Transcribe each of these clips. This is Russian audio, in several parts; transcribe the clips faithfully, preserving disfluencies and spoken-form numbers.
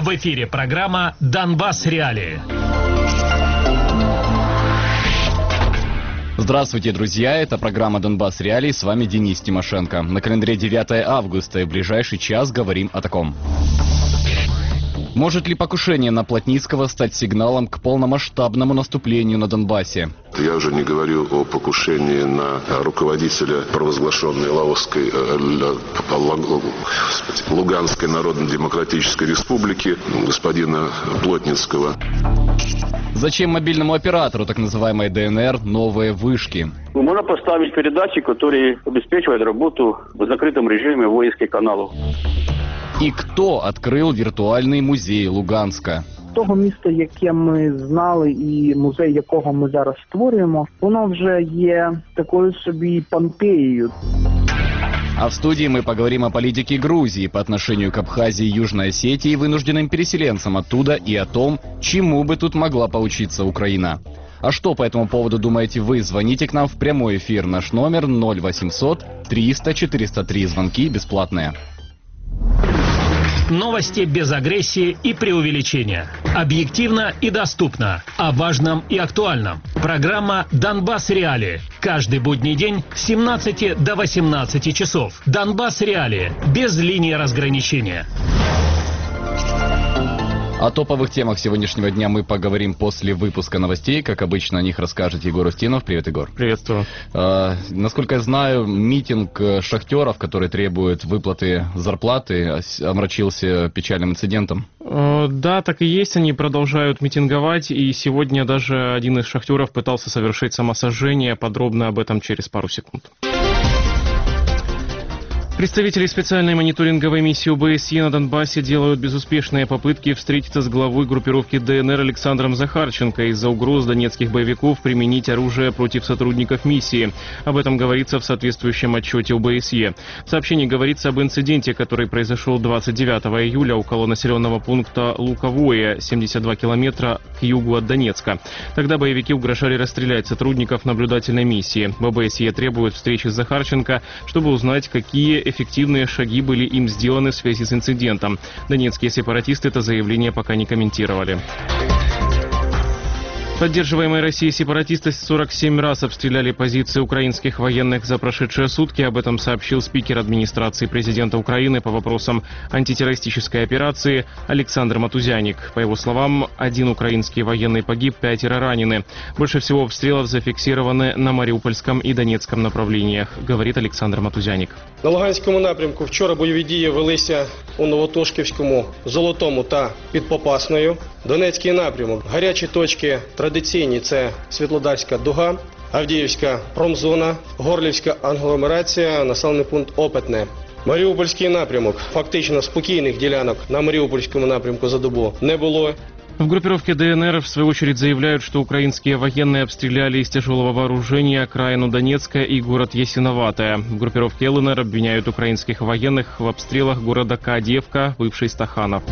В эфире программа «Донбасс. Реалии». Здравствуйте, друзья! Это программа «Донбасс. Реалии». С вами Денис Тимошенко. На календаре девятое августа и в ближайший час говорим о таком. Может ли покушение на Плотницкого стать сигналом к полномасштабному наступлению на Донбассе? Я уже не говорю о покушении на руководителя провозглашенной Лаосской, э, господи, Луганской Народно-Демократической Республики, господина Плотницкого. Зачем мобильному оператору так называемой ДНР новые вышки? Можно поставить передачи, которые обеспечивают работу в закрытом режиме воинских каналов. І хто відкрив віртуальний музей Луганська? Того міста, яке ми знали і музей, якого ми зараз створюємо, воно вже є такою собі Помпеєю. А в студии мы поговорим о политике Грузии по отношению к Абхазии и Южной Осетии, вынужденным переселенцам оттуда, и о том, чему бы тут могла поучиться Украина. А что по этому поводу думаете вы? Звоните к нам в прямой эфир. Наш номер ноль восемьсот триста четыреста три. Звонки бесплатные. Новости без агрессии и преувеличения. Объективно и доступно. О важном и актуальном. Программа «Донбасс. Реалии». Каждый будний день с семнадцати до восемнадцати часов. «Донбасс. Реалии». Без линии разграничения. О топовых темах сегодняшнего дня мы поговорим после выпуска новостей. Как обычно, о них расскажет Егор Устинов. Привет, Егор. Приветствую. Э, насколько я знаю, митинг шахтеров, который требует выплаты зарплаты, омрачился печальным инцидентом. Э, да, так и есть. Они продолжают митинговать. И сегодня даже один из шахтеров пытался совершить самосожжение. Подробно об этом через пару секунд. Представители специальной мониторинговой миссии ОБСЕ на Донбассе делают безуспешные попытки встретиться с главой группировки ДНР Александром Захарченко из-за угроз донецких боевиков применить оружие против сотрудников миссии. Об этом говорится в соответствующем отчете ОБСЕ. В сообщении говорится об инциденте, который произошел двадцать девятого июля около населенного пункта Луковое, семьдесят два километра к югу от Донецка. Тогда боевики угрожали расстрелять сотрудников наблюдательной миссии. В ОБСЕ требуют встречи с Захарченко, чтобы узнать, какие эффективные шаги были им сделаны в связи с инцидентом. Донецкие сепаратисты это заявление пока не комментировали. Поддерживаемые Россией сепаратисты сорок семь раз обстреляли позиции украинских военных за прошедшие сутки. Об этом сообщил спикер администрации президента Украины по вопросам антитеррористической операции Александр Матузяник. По его словам, один украинский военный погиб, пятеро ранены. Больше всего обстрелов зафиксированы на Маріупольському и Донецком направлениях, говорит Александр Матузяник. На Луганському напрямку вчора бойові дії велися у Новотошківському, Золотому та під Попасною. Донецький напрямок. Гарячі точки традиційні – це Світлодарська дуга, Авдіївська промзона, Горлівська агломерація, населений пункт Опитне. Маріупольський напрямок. Фактично спокійних ділянок на Маріупольському напрямку за добу не було. В группировке ДНР, в свою очередь, заявляют, что украинские военные обстреляли из тяжелого вооружения окраину Донецка и город Ясиноватое. В группировке ЛНР обвиняют украинских военных в обстрелах города Кадиевка, бывший Стаханов.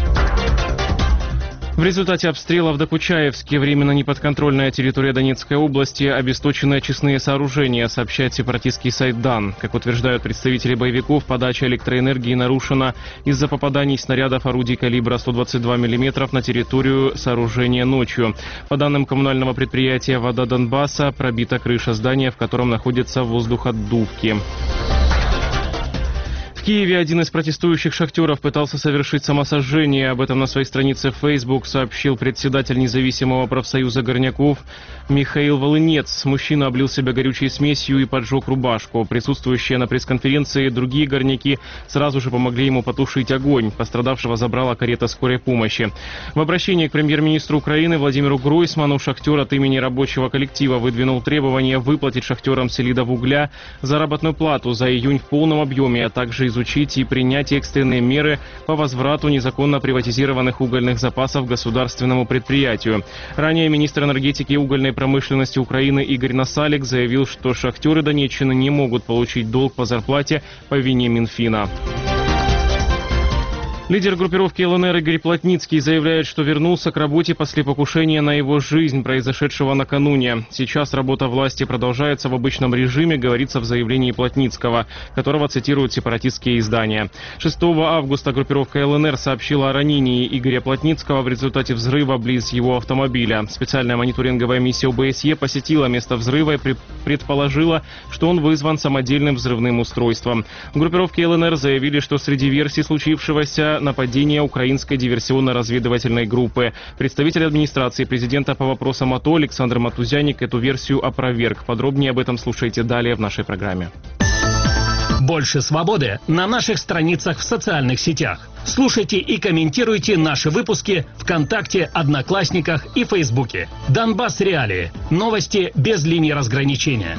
В результате обстрела в Докучаевске, временно неподконтрольная территория Донецкой области, обесточены очистные сооружения, сообщает сепаратистский сайт Дан. Как утверждают представители боевиков, подача электроэнергии нарушена из-за попаданий снарядов орудий калибра сто двадцать два миллиметра на территорию сооружения ночью. По данным коммунального предприятия «Вода Донбасса», пробита крыша здания, в котором находятся воздуходувки. В Киеве один из протестующих шахтеров пытался совершить самосожжение. Об этом на своей странице в Facebook сообщил председатель независимого профсоюза горняков Михаил Волынец. Мужчина облил себя горючей смесью и поджег рубашку. Присутствующие на пресс-конференции другие горняки сразу же помогли ему потушить огонь. Пострадавшего забрала карета скорой помощи. В обращении к премьер-министру Украины Владимиру Гройсману шахтер от имени рабочего коллектива выдвинул требование выплатить шахтерам Селидов угля заработную плату за июнь в полном объеме, а также изучить и принять экстренные меры по возврату незаконно приватизированных угольных запасов государственному предприятию. Ранее министр энергетики и угольной промышленности Украины Игорь Насалик заявил, что шахтеры Донеччины не могут получить долг по зарплате по вине Минфина. Лидер группировки ЛНР Игорь Плотницкий заявляет, что вернулся к работе после покушения на его жизнь, произошедшего накануне. Сейчас работа власти продолжается в обычном режиме, говорится в заявлении Плотницкого, которого цитируют сепаратистские издания. шестого августа группировка ЛНР сообщила о ранении Игоря Плотницкого в результате взрыва близ его автомобиля. Специальная мониторинговая миссия ОБСЕ посетила место взрыва и предположила, что он вызван самодельным взрывным устройством. В группировке ЛНР заявили, что среди версий случившегося нападение украинской диверсионно-разведывательной группы. Представитель администрации президента по вопросам АТО Александр Матузяник эту версию опроверг. Подробнее об этом слушайте далее в нашей программе. Больше свободы на наших страницах в социальных сетях. Слушайте и комментируйте наши выпуски ВКонтакте, Одноклассниках и Фейсбуке. Донбасс Реалии. Новости без линии разграничения.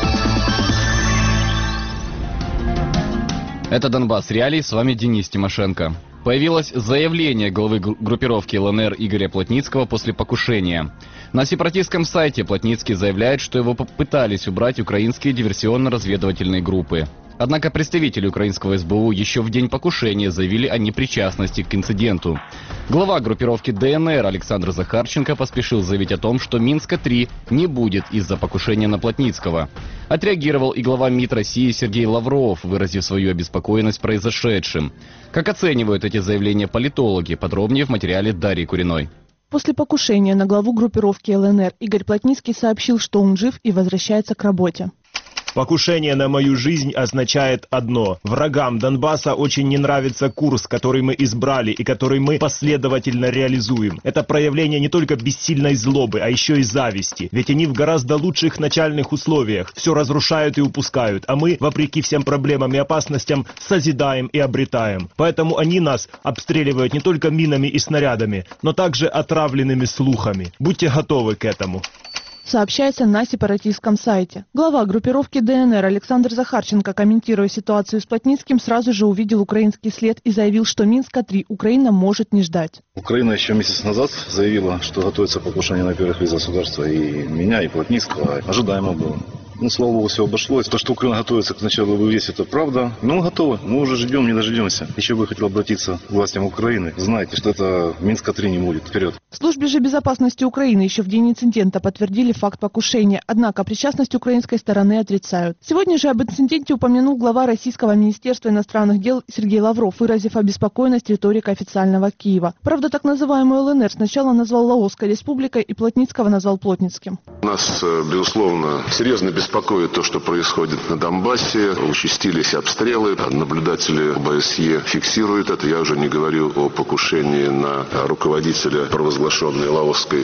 Это Донбасс Реалии, с вами Денис Тимошенко. Появилось заявление главы группировки ЛНР Игоря Плотницкого после покушения. На сепаратистском сайте Плотницкий заявляет, что его попытались убрать украинские диверсионно-разведывательные группы. Однако представители украинского СБУ еще в день покушения заявили о непричастности к инциденту. Глава группировки ДНР Александр Захарченко поспешил заявить о том, что Минска три не будет из-за покушения на Плотницкого. Отреагировал и глава МИД России Сергей Лавров, выразив свою обеспокоенность произошедшим. Как оценивают эти заявления политологи? Подробнее в материале Дарьи Куриной. После покушения на главу группировки ЛНР Игорь Плотницкий сообщил, что он жив и возвращается к работе. Покушение на мою жизнь означает одно. Врагам Донбасса очень не нравится курс, который мы избрали и который мы последовательно реализуем. Это проявление не только бессильной злобы, а еще и зависти. Ведь они в гораздо лучших начальных условиях все разрушают и упускают, а мы, вопреки всем проблемам и опасностям, созидаем и обретаем. Поэтому они нас обстреливают не только минами и снарядами, но также отравленными слухами. Будьте готовы к этому. Сообщается на сепаратистском сайте. Глава группировки ДНР Александр Захарченко, комментируя ситуацию с Плотницким, сразу же увидел украинский след и заявил, что Минска три Украина может не ждать. Украина еще месяц назад заявила, что готовится покушение на первых лиц государства, и меня, и Плотницкого. Ожидаемо было. Ну, слава богу, все обошлось. То, что Украина готовится к началу ВВС, это правда. Но мы готовы. Мы уже ждем, не дождемся. Еще бы хотел обратиться к властям Украины. Знаете, что это Минска три не будет. Вперед. В службе же безопасности Украины еще в день инцидента подтвердили факт покушения. Однако причастность украинской стороны отрицают. Сегодня же об инциденте упомянул глава Российского министерства иностранных дел Сергей Лавров, выразив обеспокоенность риторикой официального Киева. Правда, так называемую ЛНР сначала назвал Лаосской республикой и Плотницкого назвал Плотницким. Нас, безусловно, серьезно беспокоит Беспокоит то, что происходит на Донбассе. Участились обстрелы. Наблюдатели ОБСЕ фиксируют это. Я уже не говорю о покушении на руководителя провозглашенной Лаосской,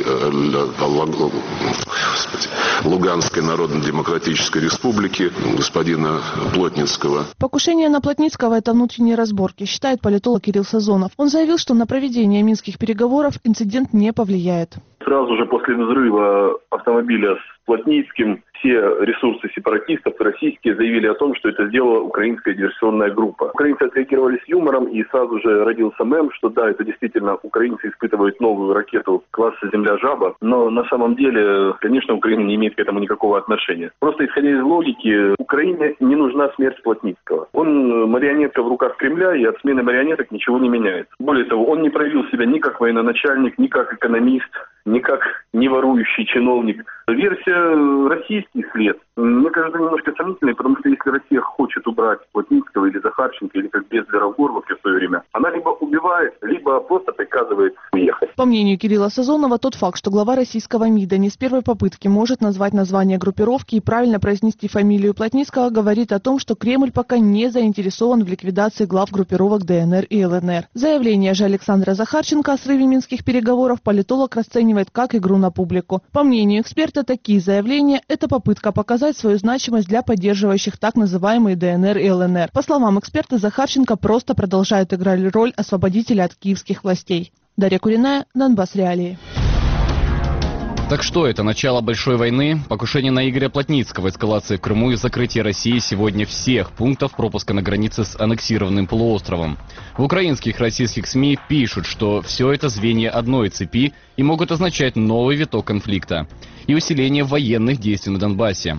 Господи, Луганской Народно-Демократической Республики, господина Плотницкого. Покушение на Плотницкого – это внутренние разборки, считает политолог Кирилл Сазонов. Он заявил, что на проведение минских переговоров инцидент не повлияет. Сразу же после взрыва автомобиля с Плотницким все ресурсы сепаратистов, российские, заявили о том, что это сделала украинская диверсионная группа. Украинцы отреагировали с юмором, и сразу же родился мем, что да, это действительно украинцы испытывают новую ракету класса «Земля-Жаба», но на самом деле, конечно, Украина не имеет к этому никакого отношения. Просто исходя из логики, Украине не нужна смерть Плотницкого. Он марионетка в руках Кремля, и от смены марионеток ничего не меняется. Более того, он не проявил себя ни как военачальник, ни как экономист, ни как неворующий чиновник. Версия российский след, мне кажется, немножко сомнительной, потому что если Россия хочет убрать Плотницкого или Захарченко, или как Безлера в Горловке в свое время, она либо убивает, либо просто приказывает уехать. По мнению Кирилла Сазонова, тот факт, что глава российского МИДа не с первой попытки может назвать название группировки и правильно произнести фамилию Плотницкого, говорит о том, что Кремль пока не заинтересован в ликвидации глав группировок ДНР и ЛНР. Заявление же Александра Захарченко о срыве минских переговоров политолог расценивает как игру на публику. По мнению эксперта, такие заявления – это попытка показать свою значимость для поддерживающих так называемые ДНР и ЛНР. По словам эксперта, Захарченко просто продолжает играть роль освободителя от киевских властей. Дарья Куриная, Донбасс Реалии. Так что это, начало большой войны? Покушение на Игоря Плотницкого, эскалация в Крыму и закрытие России сегодня всех пунктов пропуска на границе с аннексированным полуостровом. В украинских и российских СМИ пишут, что все это звенья одной цепи и могут означать новый виток конфликта и усиление военных действий на Донбассе.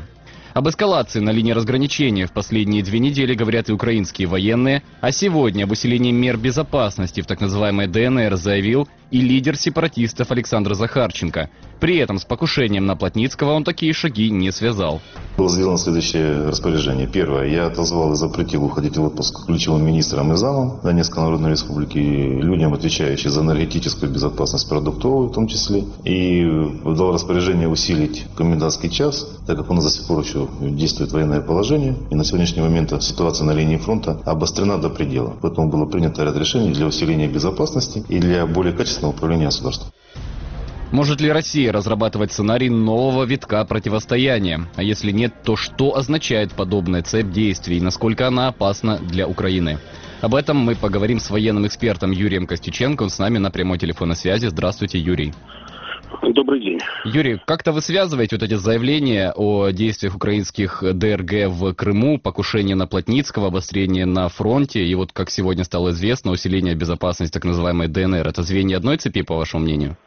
Об эскалации на линии разграничения в последние две недели говорят и украинские военные, а сегодня об усилении мер безопасности в так называемой ДНР заявил и лидер сепаратистов Александр Захарченко. При этом с покушением на Плотницкого он такие шаги не связал. Было сделано следующее распоряжение. Первое. Я отозвал и запретил уходить в отпуск ключевым министрам и замам Донецкой Народной Республики, людям, отвечающим за энергетическую безопасность, продуктовую в том числе. И дал распоряжение усилить комендантский час, так как у нас до сих пор еще действует военное положение. И на сегодняшний момент ситуация на линии фронта обострена до предела. Поэтому было принято ряд решений для усиления безопасности и для более качественного управления государством. Может ли Россия разрабатывать сценарий нового витка противостояния? А если нет, то что означает подобная цепь действий и насколько она опасна для Украины? Об этом мы поговорим с военным экспертом Юрием Костюченко. Он с нами на прямой телефонной связи. Здравствуйте, Юрий. Добрый день. Юрий, как-то вы связываете вот эти заявления о действиях украинских ДРГ в Крыму, покушение на Плотницкого, обострение на фронте и вот, как сегодня стало известно, усиление безопасности так называемой ДНР. Это звенья одной цепи, по вашему мнению?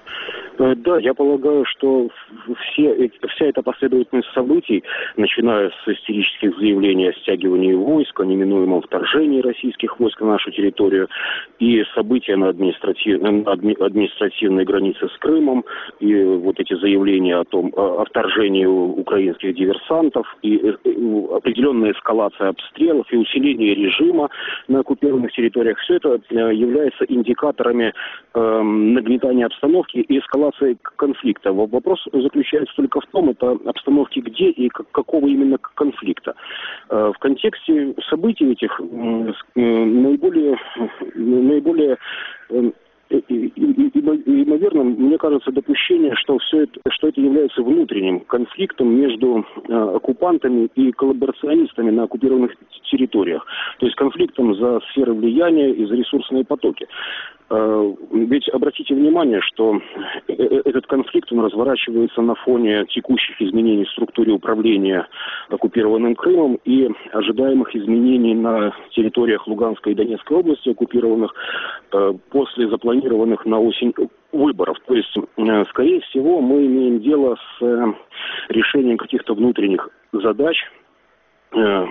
Да, я полагаю, что все, вся эта последовательность событий, начиная с истерических заявлений о стягивании войск, о неминуемом вторжении российских войск на нашу территорию, и события на, административ... на административной границе с Крымом, и вот эти заявления о том, о вторжении украинских диверсантов, и определенная эскалация обстрелов, и усиление режима на оккупированных территориях, все это является индикаторами э, нагнетания обстановки и эскалации конфликта. Вопрос заключается только в том, это обстановки где и какого именно конфликта. В контексте событий этих наиболее, наиболее И, и, и, наверное, мне кажется, допущение, что все это, что это является внутренним конфликтом между э, оккупантами и коллаборационистами на оккупированных территориях. То есть конфликтом за сферы влияния и за ресурсные потоки. Э, ведь обратите внимание, что этот конфликт, он разворачивается на фоне текущих изменений в структуре управления оккупированным Крымом и ожидаемых изменений на территориях Луганской и Донецкой области, оккупированных э, после запланированных на осень выборов. То есть, э, скорее всего, мы имеем дело с э, решением каких-то внутренних задач э,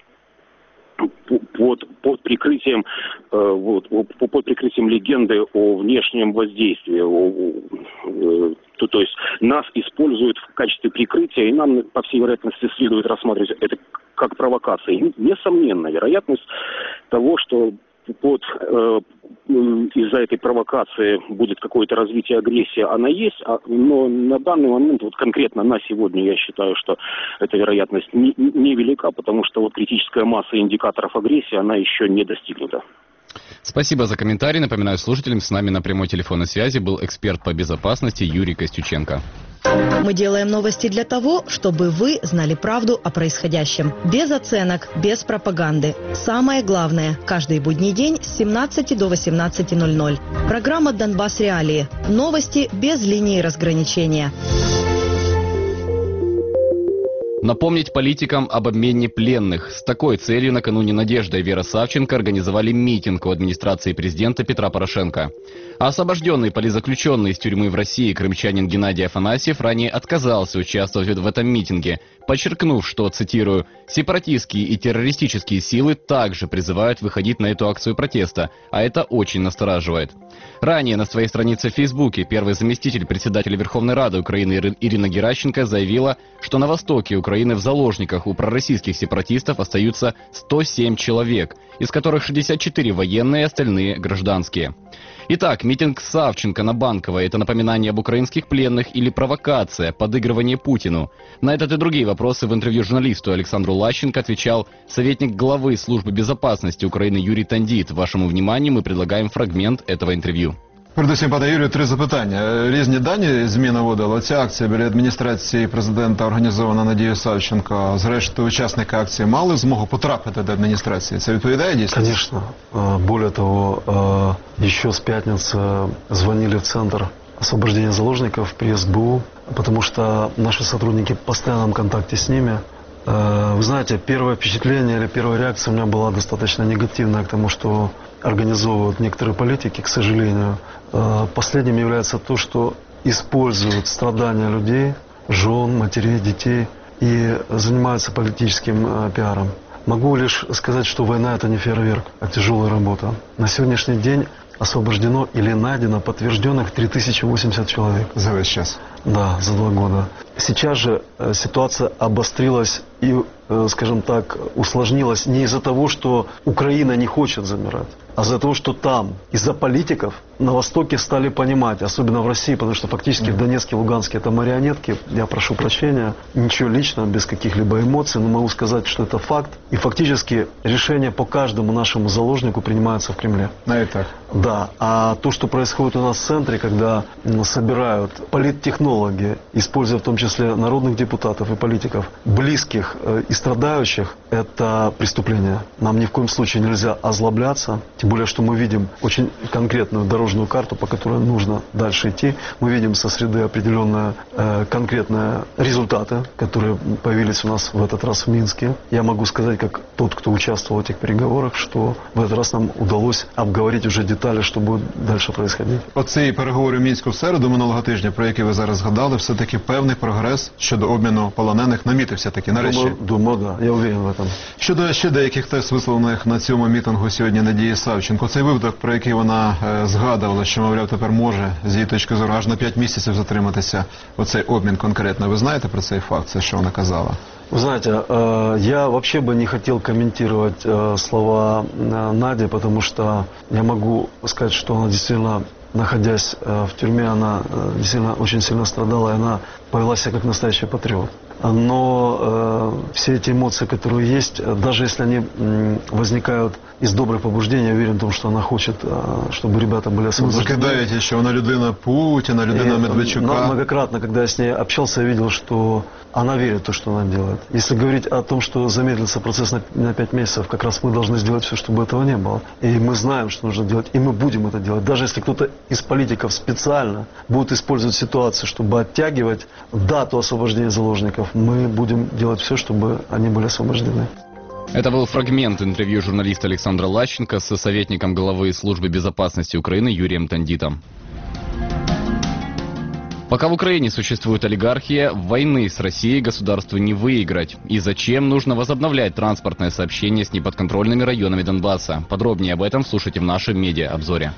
под, под прикрытием э, вот, под прикрытием легенды о внешнем воздействии. О, э, то, то есть нас используют в качестве прикрытия, и нам, по всей вероятности, следует рассматривать это как провокация. И, несомненно, вероятность того, что под, э, из-за этой провокации будет какое-то развитие агрессии, она есть, а, но на данный момент, вот конкретно на сегодня, я считаю, что эта вероятность не, не велика, потому что вот критическая масса индикаторов агрессии, она еще не достигнута. Спасибо за комментарий. Напоминаю слушателям, с нами на прямой телефонной связи был эксперт по безопасности Юрий Костюченко. Мы делаем новости для того, чтобы вы знали правду о происходящем. Без оценок, без пропаганды. Самое главное, каждый будний день с семнадцати до восемнадцати ноль-ноль. Программа «Донбасс Реалии». Новости без линии разграничения. Напомнить политикам об обмене пленных. С такой целью накануне Надежда и Вера Савченко организовали митинг у администрации президента Петра Порошенко. А освобожденный политзаключенный из тюрьмы в России крымчанин Геннадий Афанасьев ранее отказался участвовать в этом митинге, подчеркнув, что, цитирую, «сепаратистские и террористические силы также призывают выходить на эту акцию протеста, а это очень настораживает». Ранее на своей странице в Фейсбуке первый заместитель председателя Верховной Рады Украины Ирина Геращенко заявила, что на востоке Украины в заложниках у пророссийских сепаратистов остаются сто семь человек, из которых шестьдесят четыре военные и остальные гражданские. Итак, митинг Савченко на Банковой – это напоминание об украинских пленных или провокация, подыгрывание Путину? На этот и другие вопросы в интервью журналисту Александру Лащенко отвечал советник главы службы безопасности Украины Юрій Тандіт. Вашему вниманию мы предлагаем фрагмент этого интерв'ю. Передусім, пане Юрію, три запитання. Різні дані ЗМІ наводили. Ця акція біля адміністрації президента організована Надією Савченко. Зрештою, учасники акції мали змогу потрапити до адміністрації. Це відповідає дійсно? Конечно. Более того, еще с пятницы звонили в Центр освобождения заложников при эс бэ у, потому что наши сотрудники в постоянном контакте с ними. Вы знаете, первое впечатление или первая реакция у меня была достаточно негативная к тому, что организовывают некоторые политики, к сожалению. Последним является то, что используют страдания людей, жен, матерей, детей и занимаются политическим э, пиаром. Могу лишь сказать, что война – это не фейерверк, а тяжелая работа. На сегодняшний день освобождено или найдено подтвержденных три тысячи восемьдесят человек. За весь час? Да, за два года. Сейчас же э, ситуация обострилась и, э, скажем так, усложнилась не из-за того, что Украина не хочет замирать, а из-за того, что там, из-за политиков, на Востоке стали понимать, особенно в России, потому что фактически в Донецке, Луганске это марионетки, я прошу прощения, ничего личного, без каких-либо эмоций, но могу сказать, что это факт. И фактически решения по каждому нашему заложнику принимаются в Кремле. На это. Да, а то, что происходит у нас в центре, когда ну, собирают политтехнологи, используя в том числе народных депутатов и политиков, близких э, и страдающих, это преступление. Нам ни в коем случае нельзя озлобляться, тем более, что мы видим очень конкретную дорожную карту, по которой нужно дальше идти. Мы видим со среды определенные э, конкретные результаты, которые появились у нас в этот раз в Минске. Я могу сказать, как тот, кто участвовал в этих переговорах, что в этот раз нам удалось обговорить уже детали, що буде далі происходить. Оці переговори в Мінську в середу минулого тижня, про які ви зараз згадали, все-таки певний прогрес щодо обміну полонених намітився таки нарешті. Думаю, думаю, да, я уверен в этом. Щодо ще деяких тез, висловлених на цьому мітингу сьогодні Надії Савченко, цей випадок, про який вона е, згадувала, що, мовляв, тепер може, з її точки зору, аж на п'ять місяців затриматися оцей обмін конкретно. Ви знаєте про цей факт, це що вона казала? Вы знаете, э, я вообще бы не хотел комментировать э, слова э, Нади, потому что я могу сказать, что она действительно, находясь э, в тюрьме, она э, действительно очень сильно страдала, и она повела себя как настоящий патриот. Но э, все эти эмоции, которые есть, даже если они э, возникают из добрых побуждений, я уверен в том, что она хочет, э, чтобы ребята были освобождены. Закидаете, что она людина Путина, людина Медведчука. Многократно, когда я с ней общался, я видел, что она верит в то, что она делает. Если говорить о том, что замедлится процесс на, на пять месяцев, как раз мы должны сделать все, чтобы этого не было. И мы знаем, что нужно делать, и мы будем это делать. Даже если кто-то из политиков специально будет использовать ситуацию, чтобы оттягивать дату освобождения заложников, мы будем делать все, чтобы они были освобождены. Это был фрагмент интервью журналиста Александра Лащенко со советником главы службы безопасности Украины Юрием Тандитом. Пока в Украине существует олигархия, войны с Россией государству не выиграть. И зачем нужно возобновлять транспортное сообщение с неподконтрольными районами Донбасса? Подробнее об этом слушайте в нашем медиа-обзоре.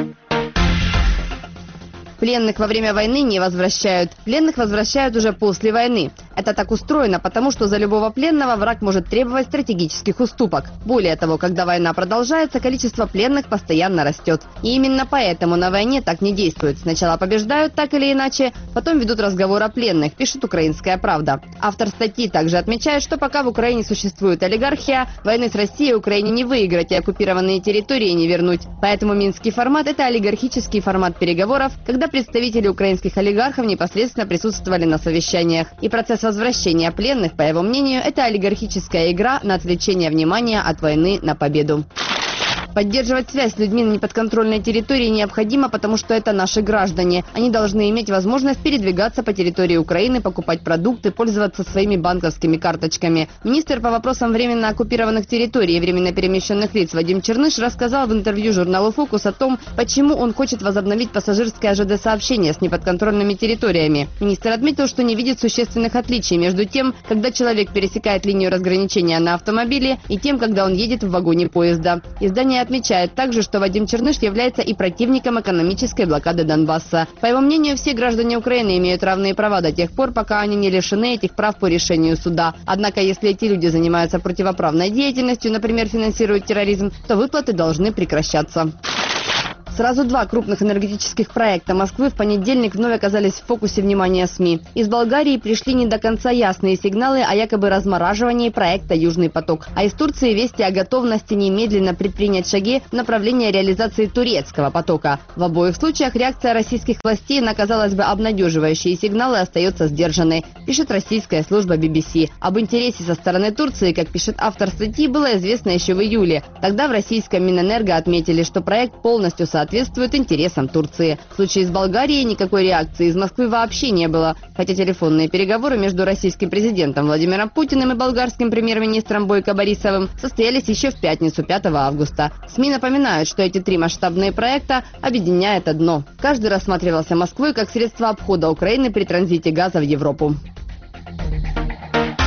Пленных во время войны не возвращают. Пленных возвращают уже после войны. Это так устроено, потому что за любого пленного враг может требовать стратегических уступок. Более того, когда война продолжается, количество пленных постоянно растет. И именно поэтому на войне так не действуют. Сначала побеждают так или иначе, потом ведут разговор о пленных, пишет «Украинская правда». Автор статьи также отмечает, что пока в Украине существует олигархия, войны с Россией Украине не выиграть и оккупированные территории не вернуть. Поэтому минский формат – это олигархический формат переговоров, когда представители украинских олигархов непосредственно присутствовали на совещаниях. И процесс возвращения пленных, по его мнению, это олигархическая игра на отвлечение внимания от войны на победу. Поддерживать связь с людьми на неподконтрольной территории необходимо, потому что это наши граждане. Они должны иметь возможность передвигаться по территории Украины, покупать продукты, пользоваться своими банковскими карточками. Министр по вопросам временно оккупированных территорий и временно перемещенных лиц Вадим Черныш рассказал в интервью журналу «Фокус» о том, почему он хочет возобновить пассажирское ЖД-сообщение с неподконтрольными территориями. Министр отметил, что не видит существенных отличий между тем, когда человек пересекает линию разграничения на автомобиле, и тем, когда он едет в вагоне поезда. Издание отмечает также, что Вадим Черныш является и противником экономической блокады Донбасса. По его мнению, все граждане Украины имеют равные права до тех пор, пока они не лишены этих прав по решению суда. Однако, если эти люди занимаются противоправной деятельностью, например, финансируют терроризм, то выплаты должны прекращаться. Сразу два крупных энергетических проекта Москвы в понедельник вновь оказались в фокусе внимания СМИ. Из Болгарии пришли не до конца ясные сигналы о якобы размораживании проекта «Южный поток». А из Турции вести о готовности немедленно предпринять шаги в направлении реализации турецкого потока. В обоих случаях реакция российских властей на, казалось бы, обнадеживающие сигналы остается сдержанной, пишет российская служба би би си. Об интересе со стороны Турции, как пишет автор статьи, было известно еще в июле. Тогда в российском Минэнерго отметили, что проект полностью соответствует соответствует интересам Турции. В случае с Болгарией никакой реакции из Москвы вообще не было, хотя телефонные переговоры между российским президентом Владимиром Путиным и болгарским премьер-министром Бойко Борисовым состоялись еще в пятницу, пятого августа. СМИ напоминают, что эти три масштабные проекта объединяет одно. Каждый рассматривался Москвой как средство обхода Украины при транзите газа в Европу.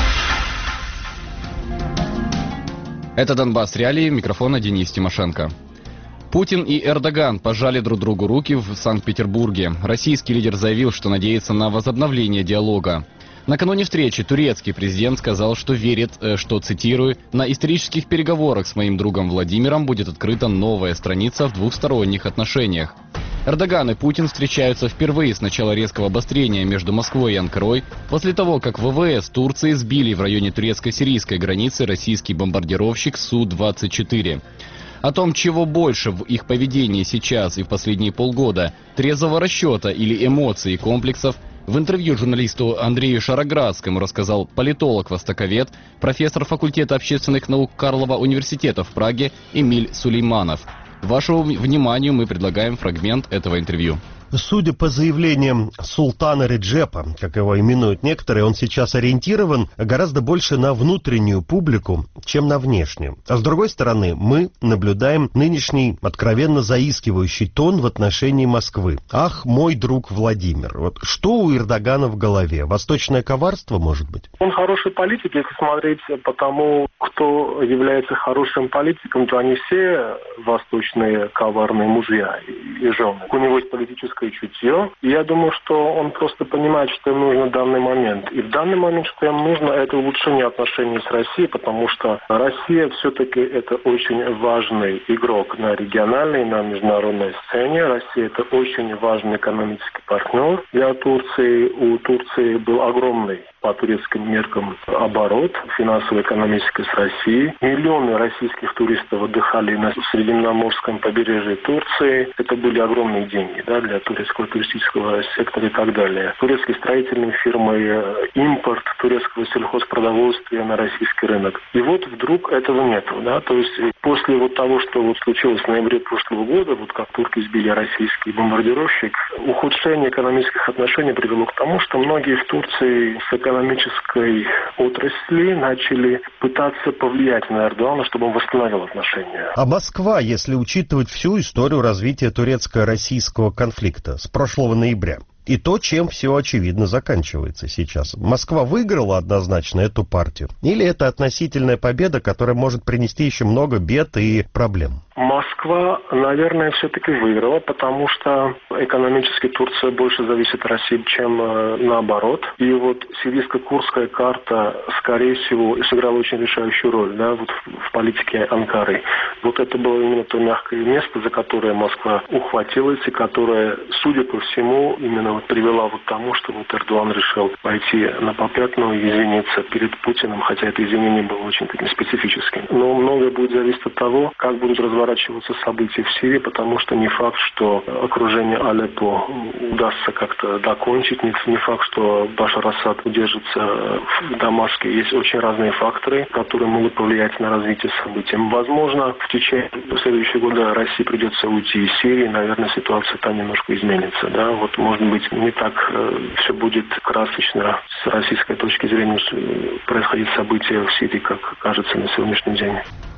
Это «Донбасс Реалии», микрофона Денис Тимошенко. Путин и Эрдоган пожали друг другу руки в Санкт-Петербурге. Российский лидер заявил, что надеется на возобновление диалога. Накануне встречи турецкий президент сказал, что верит, что, цитирую, «на исторических переговорах с моим другом Владимиром будет открыта новая страница в двухсторонних отношениях». Эрдоган и Путин встречаются впервые с начала резкого обострения между Москвой и Анкарой, после того, как ВВС Турции сбили в районе турецко-сирийской границы российский бомбардировщик Су двадцать четыре. О том, чего больше в их поведении сейчас и в последние полгода, трезвого расчета или эмоций и комплексов, в интервью журналисту Андрею Шароградскому рассказал политолог-востоковед, профессор факультета общественных наук Карлова университета в Праге Эмиль Сулейманов. Вашему вниманию мы предлагаем фрагмент этого интервью. Судя по заявлениям султана Реджепа, как его именуют некоторые, он сейчас ориентирован гораздо больше на внутреннюю публику, чем на внешнюю. А с другой стороны, мы наблюдаем нынешний откровенно заискивающий тон в отношении Москвы. Ах, мой друг Владимир. Вот что у Эрдогана в голове? Восточное коварство, может быть? Он хороший политик, если смотреть по тому, кто является хорошим политиком, то они все восточные коварные мужья и жены. У него есть политическое чутье. И я думаю, что он просто понимает, что им нужно в данный момент. И в данный момент, что им нужно, это улучшение отношений с Россией, потому что Россия все-таки это очень важный игрок на региональной, на международной сцене. Россия это очень важный экономический партнер для Турции. У Турции был огромный по турецким меркам оборот финансово-экономический с Россией. Миллионы российских туристов отдыхали на средиземноморском побережье Турции. Это были огромные деньги, да, для турецкого туристического сектора и так далее. Турецкие строительные фирмы, импорт турецкого сельхозпродовольствия на российский рынок. И вот вдруг этого нету, да, то есть после вот того, что вот случилось в ноябре прошлого года, вот как турки сбили российский бомбардировщик, ухудшение экономических отношений привело к тому, что многие в Турции с экономической отрасли начали пытаться повлиять на Эрдогана, чтобы он восстановил отношения. А Москва, если учитывать всю историю развития турецко-российского конфликта с прошлого ноября, и то, чем все очевидно заканчивается сейчас. Москва выиграла однозначно эту партию? Или это относительная победа, которая может принести еще много бед и проблем? Москва, наверное, все-таки выиграла, потому что экономически Турция больше зависит от России, чем э, наоборот. И вот сирийско-курдская карта, скорее всего, сыграла очень решающую роль, да, вот в, в политике Анкары. Вот это было именно то мягкое место, за которое Москва ухватилась, и которое, судя по всему, именно вот привела вот к тому, что вот Эрдоган решил пойти на попятную и извиниться перед Путиным, хотя это извинение было очень таким специфическим. Но многое будет зависеть от того, как будут разворачиваться события в Сирии, потому что не факт, что окружение Алеппо удастся как-то докончить, не, не факт, что Башар Асад удержится в Дамаске. Есть очень разные факторы, которые могут повлиять на развитие событий. Возможно, в течение следующего года России придется уйти из Сирии, наверное, ситуация там немножко изменится. Да? Вот, может быть, не так э, все будет красочно с российской точки зрения происходить события в Сирии, как кажется на сегодняшний день.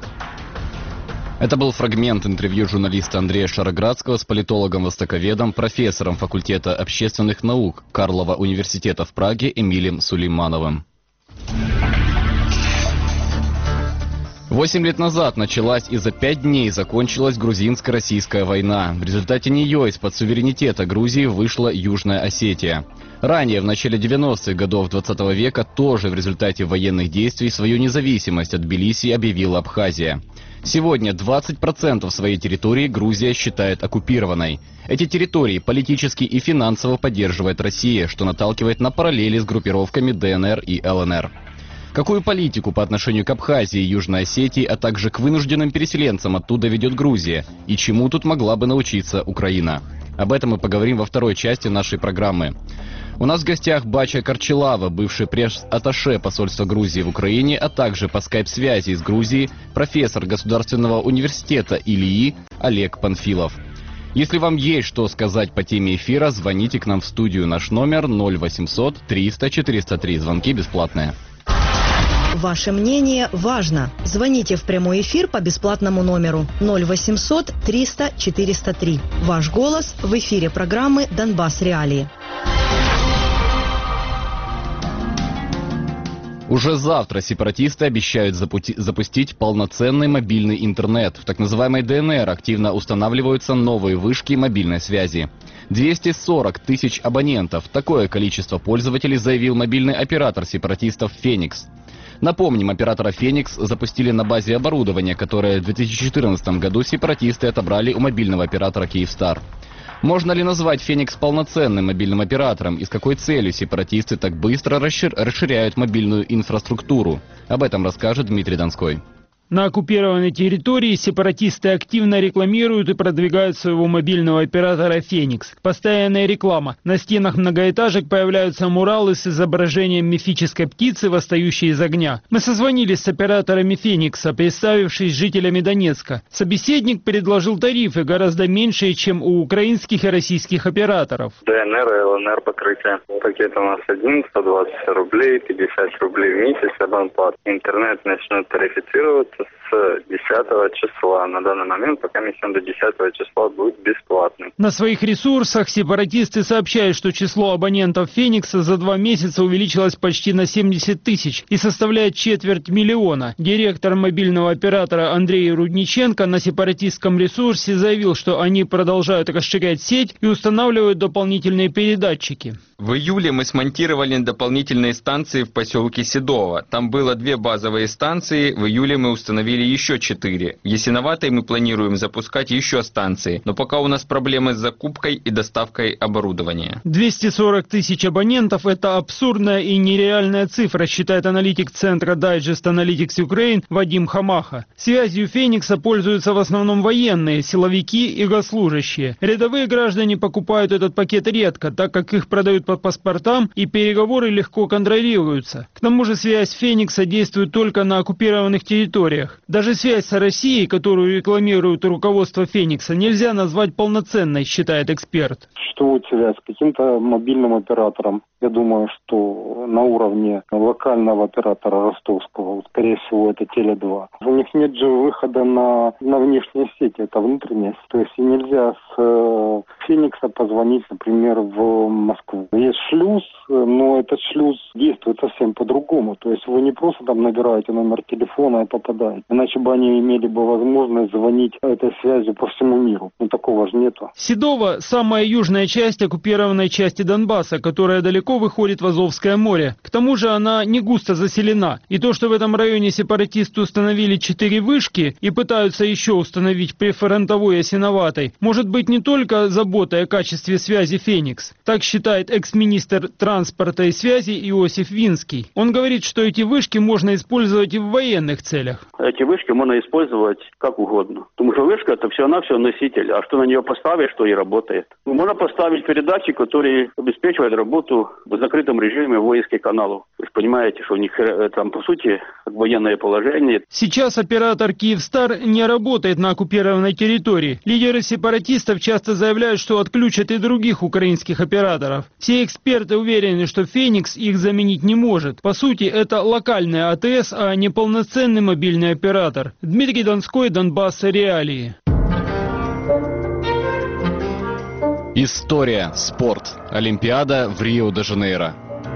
Это был фрагмент интервью журналиста Андрея Шароградского с политологом-востоковедом, профессором факультета общественных наук Карлова университета в Праге Эмилем Сулеймановым. Восемь лет назад началась и за пять дней закончилась грузинско-российская война. В результате нее из-под суверенитета Грузии вышла Южная Осетия. Ранее, в начале девяностых годов двадцатого века, тоже в результате военных действий свою независимость от Тбилиси объявила Абхазия. Сегодня двадцать процентов своей территории Грузия считает оккупированной. Эти территории политически и финансово поддерживает Россия, что наталкивает на параллели с группировками ДНР и ЛНР. Какую политику по отношению к Абхазии и Южной Осетии, а также к вынужденным переселенцам оттуда ведет Грузия? И чему тут могла бы научиться Украина? Об этом мы поговорим во второй части нашей программы. У нас в гостях Бача Карчелава, бывший пресс-атташе посольства Грузии в Украине, а также по скайп-связи из Грузии профессор Государственного университета Ильи Олег Панфилов. Если вам есть что сказать по теме эфира, звоните к нам в студию. Наш номер ноль восемьсот триста четыреста три. Звонки бесплатные. Ваше мнение важно. Звоните в прямой эфир по бесплатному номеру ноль восемьсот триста четыреста три. Ваш голос в эфире программы «Донбасс Реалии». Уже завтра сепаратисты обещают запути- запустить полноценный мобильный интернет. В так называемой ДНР активно устанавливаются новые вышки мобильной связи. двести сорок тысяч абонентов. Такое количество пользователей заявил мобильный оператор сепаратистов «Феникс». Напомним, оператора «Феникс» запустили на базе оборудования, которое в две тысячи четырнадцатом году сепаратисты отобрали у мобильного оператора «Киевстар». Можно ли назвать «Феникс» полноценным мобильным оператором и с какой целью сепаратисты так быстро расшир- расширяют мобильную инфраструктуру? Об этом расскажет Дмитрий Донской. На оккупированной территории сепаратисты активно рекламируют и продвигают своего мобильного оператора «Феникс». Постоянная реклама. На стенах многоэтажек появляются муралы с изображением мифической птицы, восстающей из огня. Мы созвонились с операторами «Феникса», представившись жителями Донецка. Собеседник предложил тарифы гораздо меньшие, чем у украинских и российских операторов. ДНР и ЛНР покрытие. Пакет у нас один, сто двадцать рублей, пятьдесят рублей в месяц, абонплат. Интернет начнет тарифицироваться с десятого числа. На данный момент, пока мы до десятого числа, будет бесплатный. На своих ресурсах сепаратисты сообщают, что число абонентов «Феникса» за два месяца увеличилось почти на семьдесят тысяч и составляет четверть миллиона. Директор мобильного оператора Андрей Рудниченко на сепаратистском ресурсе заявил, что они продолжают расширять сеть и устанавливают дополнительные передатчики. В июле мы смонтировали дополнительные станции в поселке Седово. Там было две базовые станции, в июле мы установили еще четыре. В Ясиноватой мы планируем запускать еще станции, но пока у нас проблемы с закупкой и доставкой оборудования. двести сорок тысяч абонентов – это абсурдная и нереальная цифра, считает аналитик центра Digest Analytics Ukraine Вадим Хамаха. Связью «Феникса» пользуются в основном военные, силовики и госслужащие. Рядовые граждане покупают этот пакет редко, так как их продают по паспортам и переговоры легко контролируются. К тому же связь «Феникса» действует только на оккупированных территориях. Даже связь с Россией, которую рекламирует руководство «Феникса», нельзя назвать полноценной, считает эксперт. Существует связь с каким-то мобильным оператором. Я думаю, что на уровне локального оператора ростовского, скорее всего, это Теле два. У них нет же выхода на, на внешние сети, это внутренняя сеть. То есть нельзя с э, «Феникса» позвонить, например, в Москву. Есть шлюз, но этот шлюз действует совсем по-другому. То есть вы не просто там набираете номер телефона и попадаете. Иначе бы они имели бы возможность звонить этой связью по всему миру. Но такого же нету. Седово – самая южная часть оккупированной части Донбасса, которая далеко выходит в Азовское море. К тому же она не густо заселена. И то, что в этом районе сепаратисты установили четыре вышки и пытаются еще установить прифронтовой Ясиноватой, может быть не только заботой о качестве связи «Феникс». Так считает экс-министр транспорта и связи Иосиф Винский. Он говорит, что эти вышки можно использовать и в военных целях. Эти вышки можно использовать как угодно. Потому что вышка — это все-навсего носитель. А что на нее поставишь, что и работает. Можно поставить передатчик, который обеспечивает работу в закрытом режиме воинских каналов. Вы же понимаете, что у них там, по сути, военное положение. Сейчас оператор «Киевстар» не работает на оккупированной территории. Лидеры сепаратистов часто заявляют, что отключат и других украинских операторов. Все эксперты уверены, что «Феникс» их заменить не может. По сути, это локальная АТС, а не полноценный мобильный оператор. Дмитрий Донской, Донбасс, реалии. История, спорт, Олимпиада в Рио-де-Жанейро.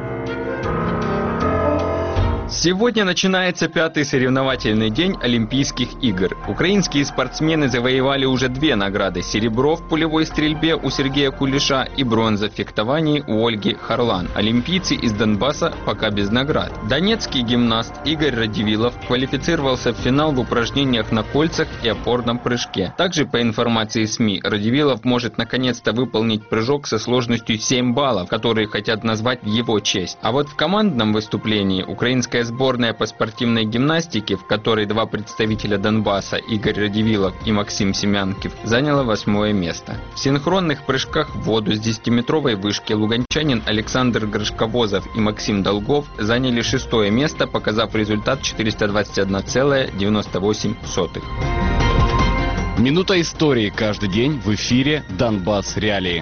Сегодня начинается пятый соревновательный день Олимпийских игр. Украинские спортсмены завоевали уже две награды: серебро в пулевой стрельбе у Сергея Кулиша и бронза в фехтовании у Ольги Харлан. Олимпийцы из Донбасса пока без наград. Донецкий гимнаст Игорь Радивилов квалифицировался в финал в упражнениях на кольцах и опорном прыжке. Также, по информации СМИ, Радивилов может наконец-то выполнить прыжок со сложностью семь баллов, которые хотят назвать в его честь. А вот в командном выступлении украинская сборная по спортивной гимнастике, в которой два представителя Донбасса, Игорь Радивилов и Максим Семянкив, заняла восьмое место. В синхронных прыжках в воду с десятиметровой вышки луганчанин Александр Гришковозов и Максим Долгов заняли шестое место, показав результат четыреста двадцать один целых девяносто восемь сотых. Минута истории каждый день в эфире «Донбасс Реалии».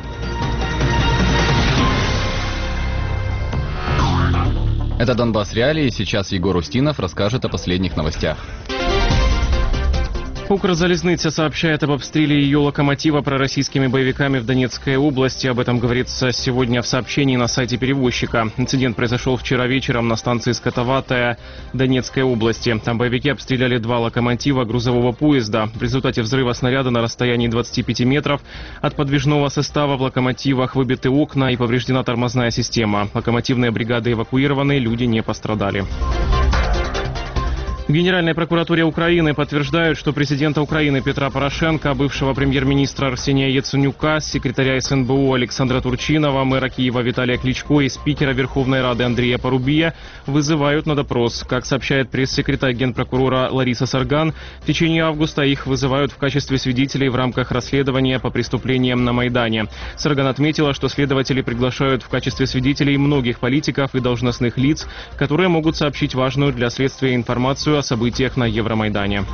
Это «Донбасс Реалии». Сейчас Егор Устинов расскажет о последних новостях. Укрзалезница сообщает об обстреле ее локомотива пророссийскими боевиками в Донецкой области. Об этом говорится сегодня в сообщении на сайте перевозчика. Инцидент произошел вчера вечером на станции Скотоватая Донецкой области. Там боевики обстреляли два локомотива грузового поезда. В результате взрыва снаряда на расстоянии двадцати пяти метров от подвижного состава в локомотивах выбиты окна и повреждена тормозная система. Локомотивные бригады эвакуированы, люди не пострадали. В Генеральной прокуратуре Украины подтверждают, что президента Украины Петра Порошенко, бывшего премьер-министра Арсения Яценюка, секретаря эс эн бэ у Александра Турчинова, мэра Киева Виталия Кличко и спикера Верховной Рады Андрея Порубия вызывают на допрос. Как сообщает пресс-секретарь генпрокурора Лариса Сарган, в течение августа их вызывают в качестве свидетелей в рамках расследования по преступлениям на Майдане. Сарган отметила, что следователи приглашают в качестве свидетелей многих политиков и должностных лиц, которые могут сообщить важную для следствия информацию о событиях на Евромайдане.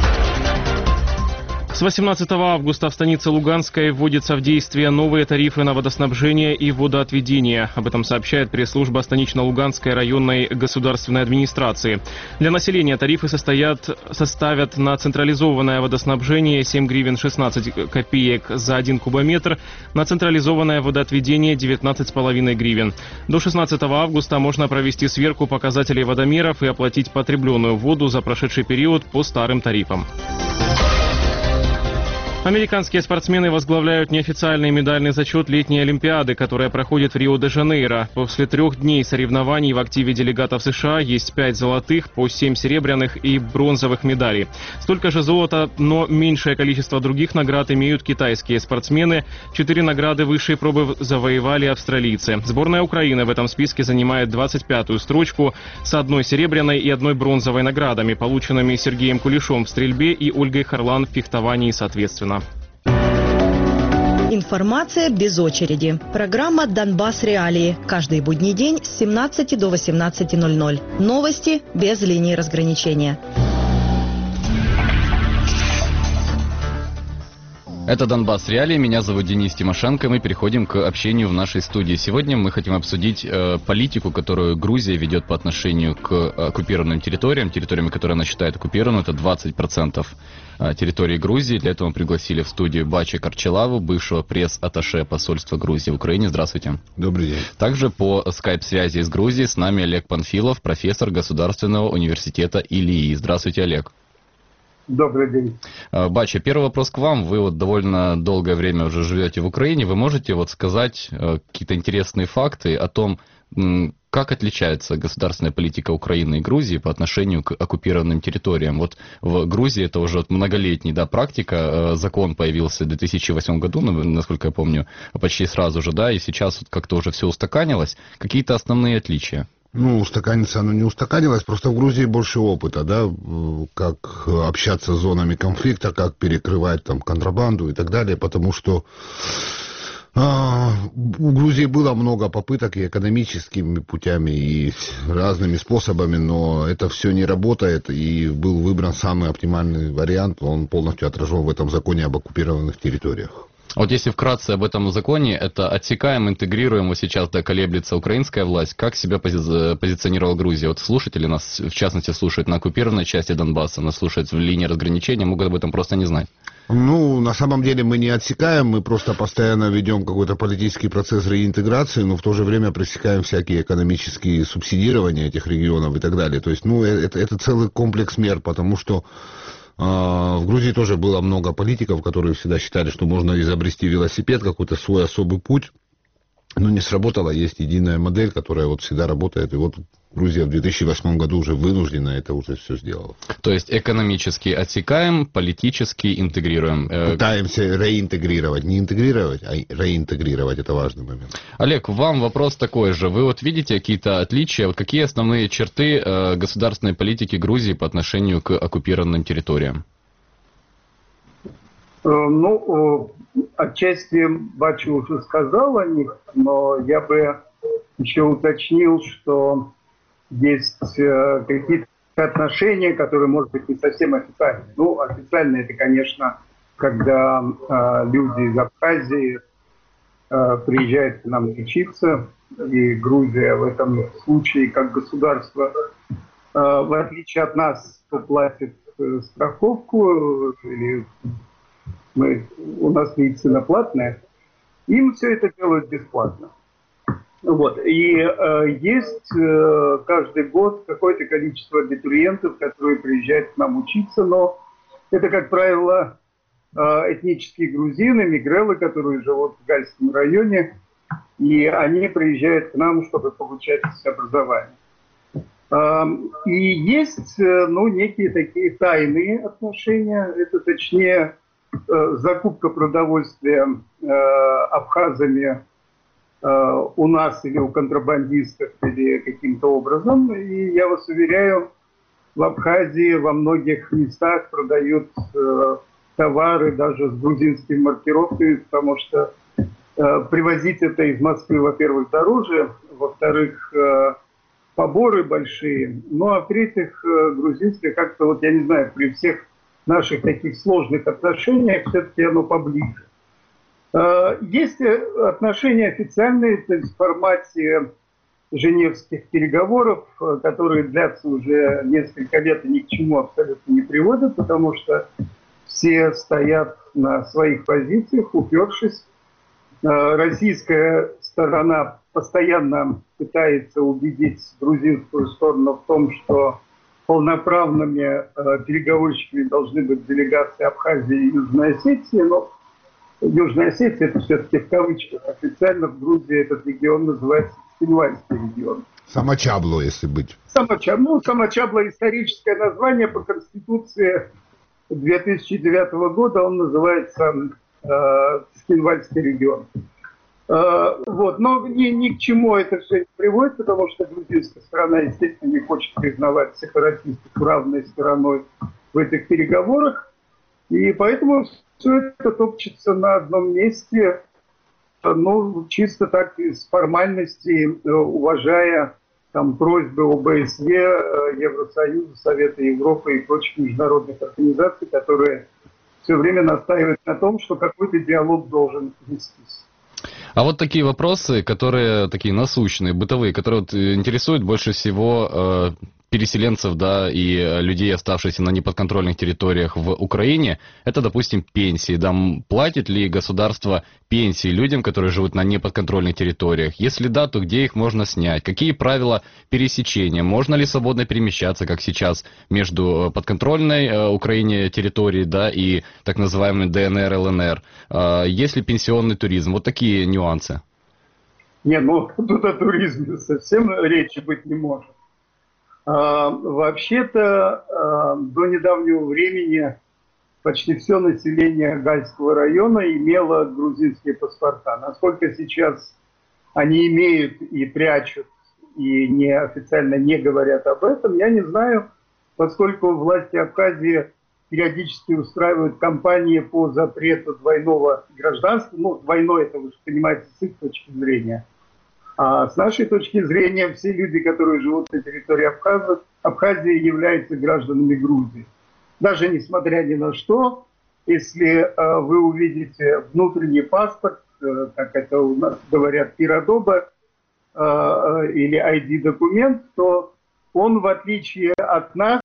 С восемнадцатого августа в станице Луганской вводятся в действие новые тарифы на водоснабжение и водоотведение. Об этом сообщает пресс-служба станично-Луганской районной государственной администрации. Для населения тарифы состоят, составят на централизованное водоснабжение семь гривен шестнадцать копеек за один кубометр, на централизованное водоотведение девятнадцать с половиной гривен. До шестнадцатого августа можно провести сверку показателей водомеров и оплатить потребленную воду за прошедший период по старым тарифам. Американские спортсмены возглавляют неофициальный медальный зачет летней Олимпиады, которая проходит в Рио-де-Жанейро. После трех дней соревнований в активе делегатов США есть пять золотых, по семь серебряных и бронзовых медалей. Столько же золота, но меньшее количество других наград имеют китайские спортсмены. Четыре награды высшей пробы завоевали австралийцы. Сборная Украины в этом списке занимает двадцать пятую строчку с одной серебряной и одной бронзовой наградами, полученными Сергеем Кулешом в стрельбе и Ольгой Харлан в фехтовании соответственно. Информация без очереди. Программа «Донбасс. Реалии». Каждый будний день с семнадцати до восемнадцати ноль-ноль. Новости без линии разграничения. Это «Донбасс. Реалии». Меня зовут Денис Тимошенко. Мы переходим к общению в нашей студии. Сегодня мы хотим обсудить э, политику, которую Грузия ведет по отношению к оккупированным территориям. Территориями, которые она считает оккупированными, это двадцать процентов территории Грузии. Для этого мы пригласили в студию Бачи Карчелаву, бывшего пресс-атташе посольства Грузии в Украине. Здравствуйте. Добрый день. Также по скайп-связи из Грузии с нами Олег Панфилов, профессор Государственного университета Илии. Здравствуйте, Олег. Добрый день. Бача, первый вопрос к вам. Вы вот довольно долгое время уже живете в Украине. Вы можете вот сказать какие-то интересные факты о том, как отличается государственная политика Украины и Грузии по отношению к оккупированным территориям? Вот в Грузии это уже вот многолетняя да, практика. Закон появился в две тысячи восьмом году, насколько я помню, почти сразу же, да, и сейчас вот как-то уже все устаканилось. Какие-то основные отличия? Ну, устаканиться оно не устаканилось, просто в Грузии больше опыта, да, как общаться с зонами конфликта, как перекрывать там контрабанду и так далее, потому что а, у Грузии было много попыток и экономическими путями, и разными способами, но это все не работает, и был выбран самый оптимальный вариант, он полностью отражен в этом законе об оккупированных территориях. Вот если вкратце об этом законе, это отсекаем, интегрируем, вот сейчас да, колеблется украинская власть, как себя пози- позиционировала Грузия? Вот слушатели нас, в частности, слушают на оккупированной части Донбасса, нас слушают в линии разграничения, могут об этом просто не знать. Ну, на самом деле мы не отсекаем, мы просто постоянно ведем какой-то политический процесс реинтеграции, но в то же время пресекаем всякие экономические субсидирования этих регионов и так далее. То есть, ну, это, это целый комплекс мер, потому что в Грузии тоже было много политиков, которые всегда считали, что можно изобрести велосипед, какой-то свой особый путь, но не сработало. Есть единая модель, которая вот всегда работает, и вот Грузия в две тысячи восьмом году уже вынуждена это уже все сделала. То есть экономически отсекаем, политически интегрируем. Пытаемся реинтегрировать, не интегрировать, а реинтегрировать, это важный момент. Олег, вам вопрос такой же. Вы вот видите какие-то отличия, вот какие основные черты э, государственной политики Грузии по отношению к оккупированным территориям? Ну, отчасти Бача уже сказал о них, но я бы еще уточнил, что есть э, какие-то отношения, которые, может быть, не совсем официальные. Ну, официально это, конечно, когда э, люди из Абхазии э, приезжают к нам лечиться, и Грузия в этом случае, как государство, э, в отличие от нас, платит страховку, или мы, у нас медицина платная, им все это делают бесплатно. Вот. И э, есть э, каждый год какое-то количество абитуриентов, которые приезжают к нам учиться, но это, как правило, э, этнические грузины, мигрелы, которые живут в Гальском районе, и они приезжают к нам, чтобы получать образование. Э, и есть, э, ну, некие такие тайные отношения, это точнее э, закупка продовольствия э, абхазами у нас или у контрабандистов или каким-то образом. И я вас уверяю, в Абхазии во многих местах продают э, товары даже с грузинскими маркировками, потому что э, привозить это из Москвы, во-первых, дороже, во-вторых, э, поборы большие, ну а в-третьих, э, грузинское как-то, вот я не знаю, при всех наших таких сложных отношениях все-таки оно поближе. Есть отношения официальные, то есть в формате женевских переговоров, которые длятся уже несколько лет и ни к чему абсолютно не приводят, потому что все стоят на своих позициях, упершись. Российская сторона постоянно пытается убедить грузинскую сторону в том, что полноправными переговорщиками должны быть делегации Абхазии и Южной Осетии, но Южная Осетия, это все-таки в кавычках. Официально в Грузии этот регион называется Цхинвальский регион. Самочабло, если быть. Самочабло. Ну, Самочабло историческое название по Конституции две тысячи девятого года. Он называется э, Цхинвальский регион. Э, вот. Но ни, ни к чему это все не приводит, потому что грузинская сторона, естественно, не хочет признавать сепаратистов равной стороной в этих переговорах. И поэтому все это топчется на одном месте, ну, чисто так из формальности, уважая там просьбы ОБСЕ, Евросоюза, Совета Европы и прочих международных организаций, которые все время настаивают на том, что какой-то диалог должен вестись. А вот такие вопросы, которые такие насущные, бытовые, которые вот интересуют больше всего э, переселенцев, да, и людей, оставшихся на неподконтрольных территориях в Украине, это, допустим, пенсии. Да, платит ли государство пенсии людям, которые живут на неподконтрольных территориях? Если да, то где их можно снять? Какие правила пересечения? Можно ли свободно перемещаться, как сейчас, между подконтрольной э, Украине территорией, да, и так называемой ДНР, ЛНР? Э, есть ли пенсионный туризм? Вот такие нюансы. Не, ну тут о туризме совсем речи быть не может. А, вообще-то а, до недавнего времени почти все население Гальского района имело грузинские паспорта. Насколько сейчас они имеют и прячут, и неофициально не говорят об этом, я не знаю, поскольку власти Абхазии периодически устраивают кампании по запрету двойного гражданства. Ну, двойное, это вы же понимаете, с их точки зрения. А с нашей точки зрения, все люди, которые живут на территории Абхазии, Абхазии являются гражданами Грузии. Даже несмотря ни на что, если э, вы увидите внутренний паспорт, э, как это у нас говорят, пиродоба, э, э, или ай ди-документ, то он, в отличие от нас,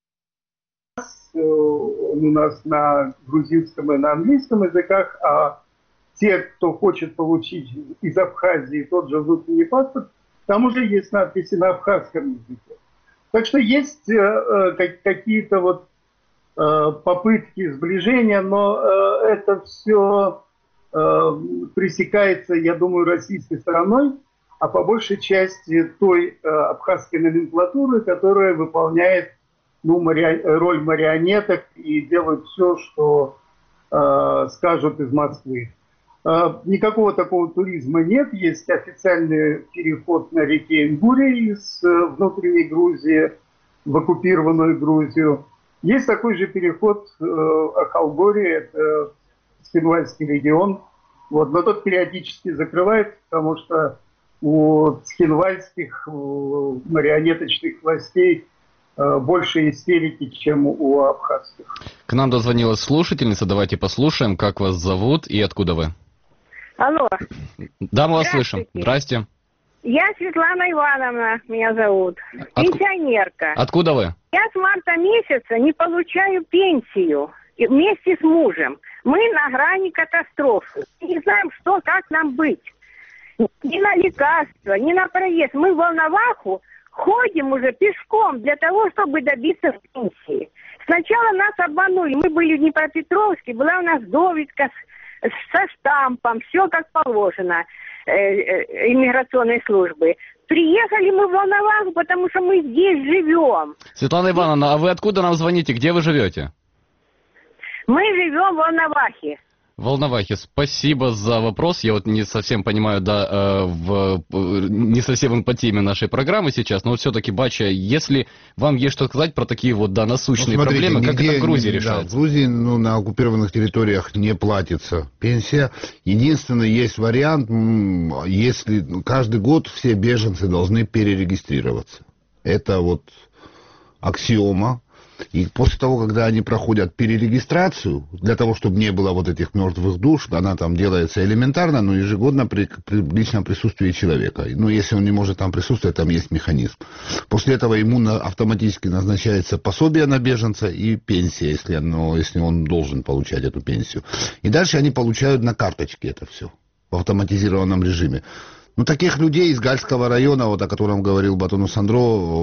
э, у нас на грузинском и на английском языках, а те, кто хочет получить из Абхазии тот же внутренний паспорт, там уже есть надписи на абхазском языке. Так что есть э, э, какие-то вот э, попытки сближения, но э, это все э, пресекается, я думаю, российской стороной, а по большей части той э, абхазской номенклатуры, которая выполняет ну, мари... роль марионеток и делает все, что э, скажут из Москвы. Никакого такого туризма нет. Есть официальный переход на реке Ингурия из внутренней Грузии в оккупированную Грузию. Есть такой же переход Ахалгория, это Цхинвальский регион. Вот, но тот периодически закрывается, потому что у цхинвальских марионеточных властей больше истерики, чем у абхазских. К нам дозвонилась слушательница. Давайте послушаем, как вас зовут и откуда вы. Алло. Да, мы вас слышим. Здрасте. Я Светлана Ивановна, меня зовут. Пенсионерка. Откуда вы? Я с марта месяца не получаю пенсию и вместе с мужем. Мы на грани катастрофы. Не знаем, что, как нам быть. Ни на лекарства, ни на проезд. Мы в Волноваху ходим уже пешком для того, чтобы добиться пенсии. Сначала нас обманули. Мы были в Днепропетровске, была у нас довидка с, со штампом, все как положено, э, э, иммиграционной службы. Приехали мы в Волноваху, потому что мы здесь живем. Светлана Ивановна, а вы откуда нам звоните? Где вы живете? Мы живем в Волновахе. Волновахе, спасибо за вопрос. Я вот не совсем понимаю, да, э, в, не совсем по теме нашей программы сейчас, но вот все-таки, Бача, если вам есть что сказать про такие вот, да, насущные ну, смотрите, проблемы, как это в Грузии не, решается? Да, в Грузии, ну, на оккупированных территориях не платится пенсия. Единственный есть вариант, если каждый год все беженцы должны перерегистрироваться. Это вот аксиома. И после того, когда они проходят перерегистрацию, для того, чтобы не было вот этих мертвых душ, она там делается элементарно, но ежегодно при, при личном присутствии человека. Ну, если он не может там присутствовать, там есть механизм. После этого ему на, автоматически назначается пособие на беженца и пенсия, если, оно, если он должен получать эту пенсию. И дальше они получают на карточке это все в автоматизированном режиме. Ну, таких людей из Гальского района, вот о котором говорил Батону Сандро,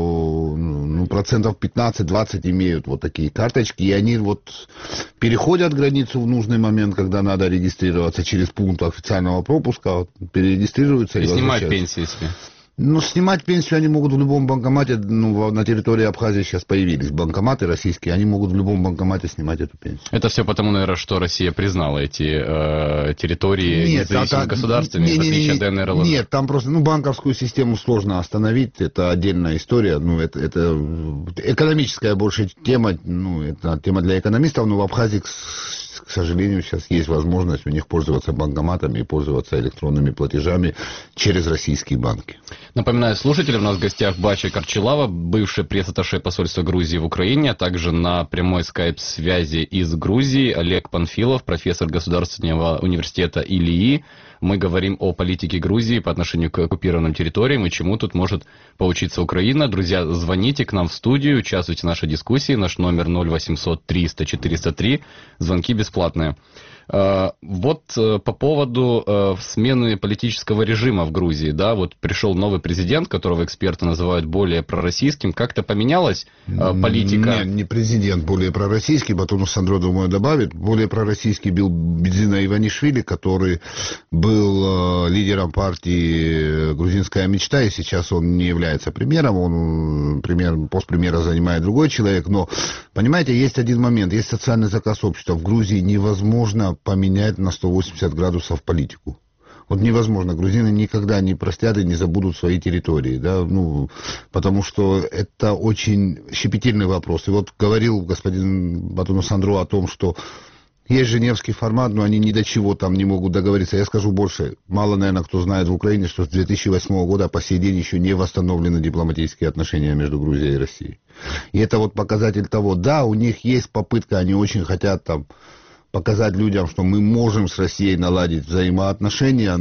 ну, процентов пятнадцать-двадцать имеют вот такие карточки, и они вот переходят границу в нужный момент, когда надо регистрироваться через пункт официального пропуска, перерегистрируются и, и снимают пенсии себе. Ну, снимать пенсию они могут в любом банкомате, ну, на территории Абхазии сейчас появились банкоматы российские, они могут в любом банкомате снимать эту пенсию. Это все потому, наверное, что Россия признала эти э, территории нет, независимыми а, государствами, не, не, в отличие от ДНР, ЛНР. Нет, там просто, ну, банковскую систему сложно остановить, это отдельная история, ну, это, это экономическая больше тема, ну, это тема для экономистов, но в Абхазии, к к сожалению, сейчас есть возможность у них пользоваться банкоматами и пользоваться электронными платежами через российские банки. Напоминаю слушателям, у нас в гостях Бача Карчилава, бывший пресс-атташе посольства Грузии в Украине, а также на прямой скайп-связи из Грузии Олег Панфилов, профессор Государственного университета ИЛИИ. Мы говорим о политике Грузии по отношению к оккупированным территориям и чему тут может поучиться Украина. Друзья, звоните к нам в студию, участвуйте в нашей дискуссии. Наш номер ноль восемьсот триста четыреста три. Звонки бесплатные. Вот по поводу смены политического режима в Грузии, да, вот пришел новый президент, которого эксперты называют более пророссийским, как-то поменялась политика? Нет, не президент более пророссийский, Батону Сандро, думаю, добавит, более пророссийский был Бедзина Иванишвили, который был лидером партии «Грузинская мечта», и сейчас он не является премьером, он премьер, пост премьера занимает другой человек, но, понимаете, есть один момент, есть социальный заказ общества, в Грузии невозможно поменять на сто восемьдесят градусов политику. Вот невозможно. Грузины никогда не простят и не забудут свои территории, да, ну, потому что это очень щепетильный вопрос. И вот говорил господин Батону Сандро о том, что есть Женевский формат, но они ни до чего там не могут договориться. Я скажу больше. Мало, наверное, кто знает в Украине, что с две тысячи восьмого года по сей день еще не восстановлены дипломатические отношения между Грузией и Россией. И это вот показатель того, да, у них есть попытка, они очень хотят там показать людям, что мы можем с Россией наладить взаимоотношения,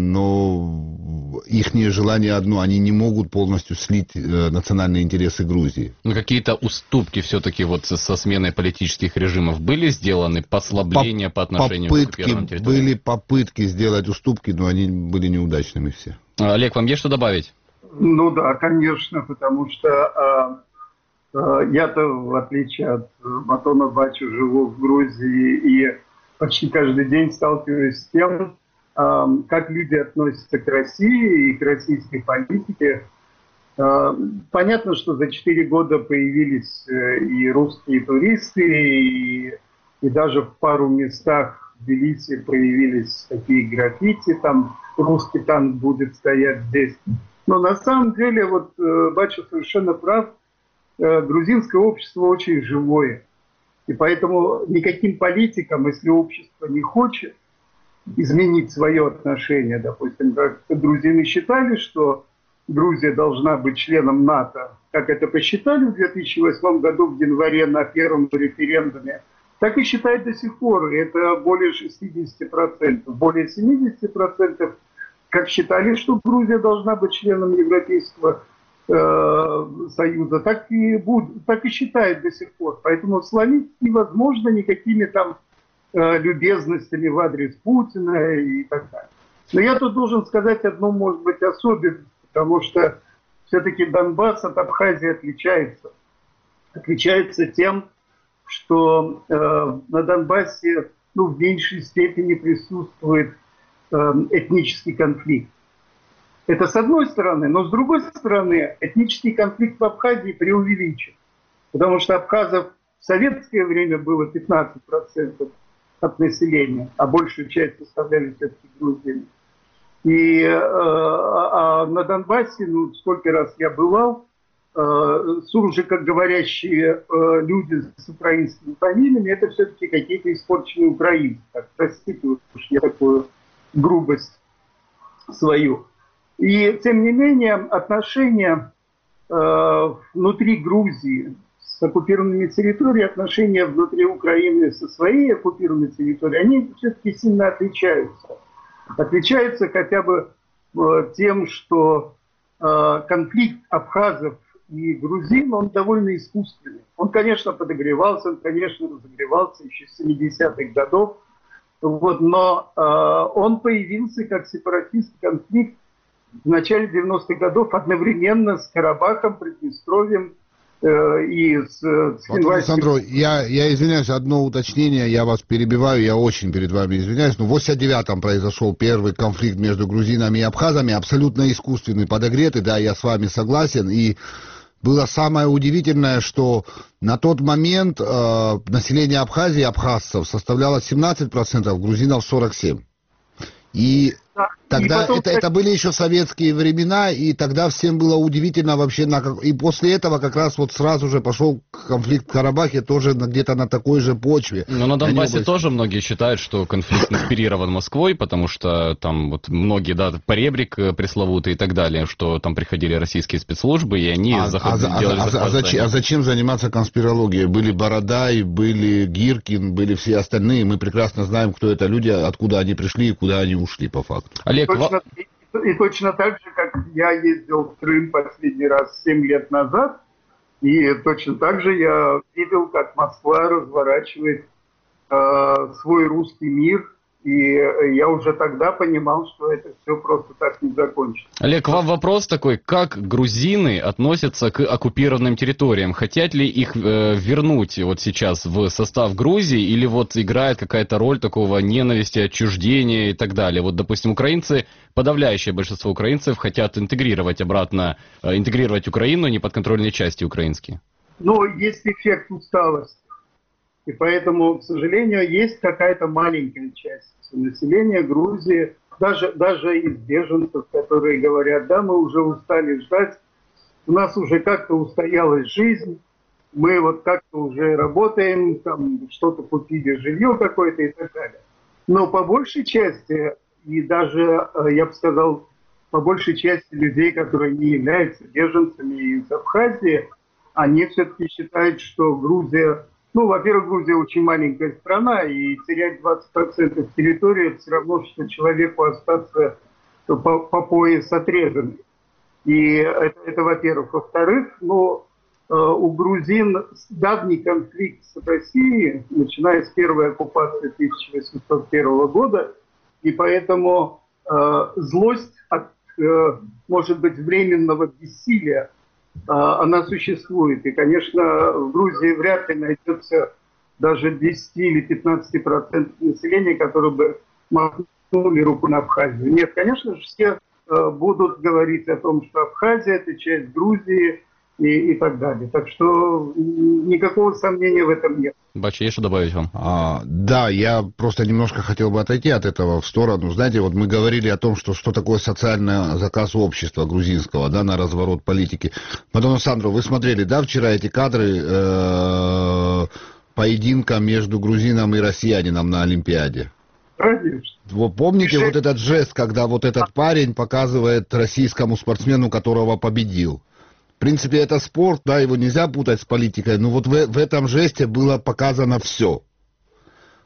но их желание одно, они не могут полностью слить э, национальные интересы Грузии. Но какие-то уступки все-таки вот со сменой политических режимов были сделаны, послабления по, по отношению попытки, к оккупированным территориям? Были попытки сделать уступки, но они были неудачными все. Олег, вам есть что добавить? Ну да, конечно, потому что э, э, я-то, в отличие от Батона Бачи, живу в Грузии и почти каждый день сталкиваюсь с тем, э, как люди относятся к России и к российской политике. Э, понятно, что за четыре года появились э, и русские туристы, и, и даже в пару местах в Тбилиси появились такие граффити, там русский танк будет стоять здесь. Но на самом деле, вот э, Бача совершенно прав, э, грузинское общество очень живое. И поэтому никаким политикам, если общество не хочет изменить свое отношение, допустим, как грузины считали, что Грузия должна быть членом НАТО, как это посчитали в две тысячи восьмом году в январе на первом референдуме, так и считают до сих пор. Это более шестьдесят процентов. Более семьдесят процентов как считали, что Грузия должна быть членом Европейского э, Союза, так и, будут, так и считают до сих пор. Поэтому словить невозможно никакими там э, любезностями в адрес Путина и так далее. Но я тут должен сказать одну, может быть, особенность, потому что все-таки Донбасс от Абхазии отличается. Отличается тем, что э, на Донбассе ну, в меньшей степени присутствует э, этнический конфликт. Это с одной стороны, но с другой стороны этнический конфликт в Абхазии преувеличен. Потому что абхазов в советское время было пятнадцать процентов от населения, а большую часть составляли все-таки грузины. И э, а на Донбассе, ну, сколько раз я бывал, э, суржикоговорящие э, люди с украинскими фамилиями, это все-таки какие-то испорченные украинцы. Так, простите уж я такую грубость свою. И, тем не менее, отношения э, внутри Грузии с оккупированными территориями, отношения внутри Украины со своей оккупированной территорией, они все-таки сильно отличаются. Отличаются хотя бы э, тем, что э, конфликт абхазов и грузин, он довольно искусственный. Он, конечно, подогревался, он, конечно, разогревался еще с семидесятых годов, вот, но э, он появился как сепаратистский конфликт в начале девяностых годов одновременно с Карабахом, Приднестровьем э, и с, с вот, Александр, я, я извиняюсь, одно уточнение, я вас перебиваю, я очень перед вами извиняюсь, но в восемьдесят девятом произошел первый конфликт между грузинами и абхазами, абсолютно искусственный, подогретый, да, я с вами согласен, и было самое удивительное, что на тот момент э, население Абхазии, абхазцев, составляло семнадцать процентов, грузинов сорок семь процентов. И тогда и потом, это, это были еще советские времена, и тогда всем было удивительно вообще. На, и после этого как раз вот сразу же пошел конфликт в Карабахе, тоже где-то на такой же почве. Но на Донбассе области... тоже многие считают, что конфликт инспирирован Москвой, потому что там вот многие, да, поребрик пресловутый и так далее, что там приходили российские спецслужбы, и они а, заходили, а, делали а, а, зачем, а зачем заниматься конспирологией? Были Бородай, были Гиркин, были все остальные. Мы прекрасно знаем, кто это люди, откуда они пришли и куда они ушли по факту. Олег, точно, и, и точно так же, как я ездил в Крым последний раз семь лет назад, и точно так же я видел, как Москва разворачивает э, свой русский мир, и я уже тогда понимал, что это все просто так не закончится. Олег, вам вопрос такой, как грузины относятся к оккупированным территориям? Хотят ли их э, вернуть вот сейчас в состав Грузии, или вот играет какая-то роль такого ненависти, отчуждения и так далее? Вот, допустим, украинцы, подавляющее большинство украинцев хотят интегрировать обратно, э, интегрировать Украину, неподконтрольные части украинские. Но есть эффект усталости. И поэтому, к сожалению, есть какая-то маленькая часть населения Грузии, даже, даже из беженцев, которые говорят, да, мы уже устали ждать, у нас уже как-то устоялась жизнь, мы вот как-то уже работаем, там что-то купили, жилье какое-то и так далее. Но по большей части, и даже, я бы сказал, по большей части людей, которые не являются беженцами из Абхазии, они все-таки считают, что Грузия... Ну, во-первых, Грузия очень маленькая страна, и терять двадцать процентов территории – это все равно, что человеку остаться по, по пояс отрезанным. И это, это во-первых. Во-вторых, ну, э, у грузин давний конфликт с Россией, начиная с первой оккупации тысяча восемьсот первого года, и поэтому э, злость от, э, может быть, временного бессилия, она существует. И, конечно, в Грузии вряд ли найдется даже десять или пятнадцать процентов населения, которые бы махнули руку на Абхазию. Нет, конечно же, все будут говорить о том, что Абхазия – это часть Грузии и, и так далее. Так что никакого сомнения в этом нет. Бача, есть что добавить вам? А, да, я просто немножко хотел бы отойти от этого в сторону. Знаете, вот мы говорили о том, что, что такое социальный заказ общества грузинского, да, на разворот политики. Мадонна Сандро, вы смотрели, да, вчера эти кадры э, поединка между грузином и россиянином на Олимпиаде? Конечно. Вы помните вот этот жест, когда вот этот парень показывает российскому спортсмену, которого победил? В принципе, это спорт, да, его нельзя путать с политикой, но вот в, в этом жесте было показано все.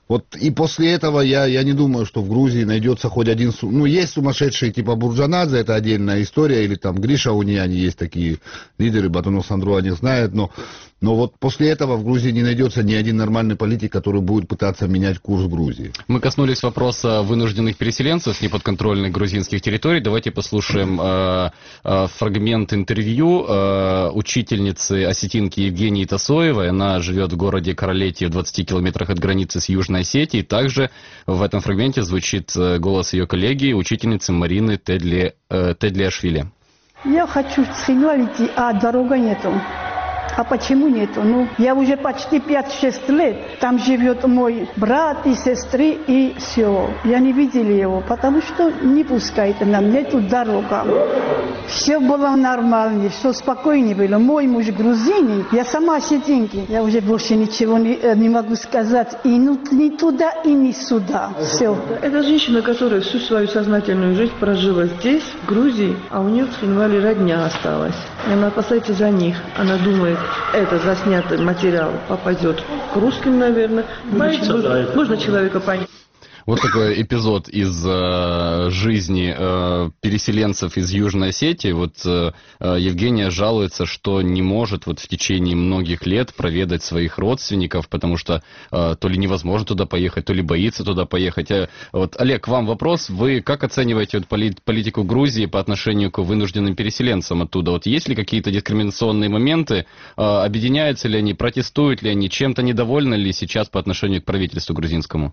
Вот и после этого я, я не думаю, что в Грузии найдется хоть один... Ну, есть сумасшедшие типа Бурджанадзе, это отдельная история, или там Гриша Униани, есть такие лидеры, Батунов Сандру о них знает, но, но вот после этого в Грузии не найдется ни один нормальный политик, который будет пытаться менять курс Грузии. Мы коснулись вопроса вынужденных переселенцев с неподконтрольных грузинских территорий. Давайте послушаем э, э, фрагмент интервью э, учительницы осетинки Евгении Тасоевой. Она живет в городе Каралетти в двадцати километрах от границы с Южной Осетией. Также в этом фрагменте звучит голос ее коллеги, учительницы Марины Тедли, э, Тедлиашвили. Я хочу в Цхинваль идти, а дорога нету. А почему нету? Ну, я уже почти пять-шесть лет. Там живет мой брат и сестры, и все. Я не видела его, потому что не пускает нам, нету дорога. Все было нормально, все спокойно было. Мой муж грузинин, я сама осетинка. Я уже больше ничего не, не могу сказать. И ну, ни туда, и ни сюда. Все. Это женщина, которая всю свою сознательную жизнь прожила здесь, в Грузии, а у нее в Цхинвале родня осталась. И она опасается за них. Она думает, это заснятый материал попадет к русским, наверное. Можно, можно человека понять. Вот такой эпизод из э, жизни э, переселенцев из Южной Осетии. Вот э, Евгения жалуется, что не может вот в течение многих лет проведать своих родственников, потому что э, то ли невозможно туда поехать, то ли боится туда поехать. А, вот, Олег, к вам вопрос. Вы как оцениваете вот, поли- политику Грузии по отношению к вынужденным переселенцам оттуда? Вот есть ли какие-то дискриминационные моменты? Э, объединяются ли они, протестуют ли они, чем-то недовольны ли сейчас по отношению к правительству грузинскому?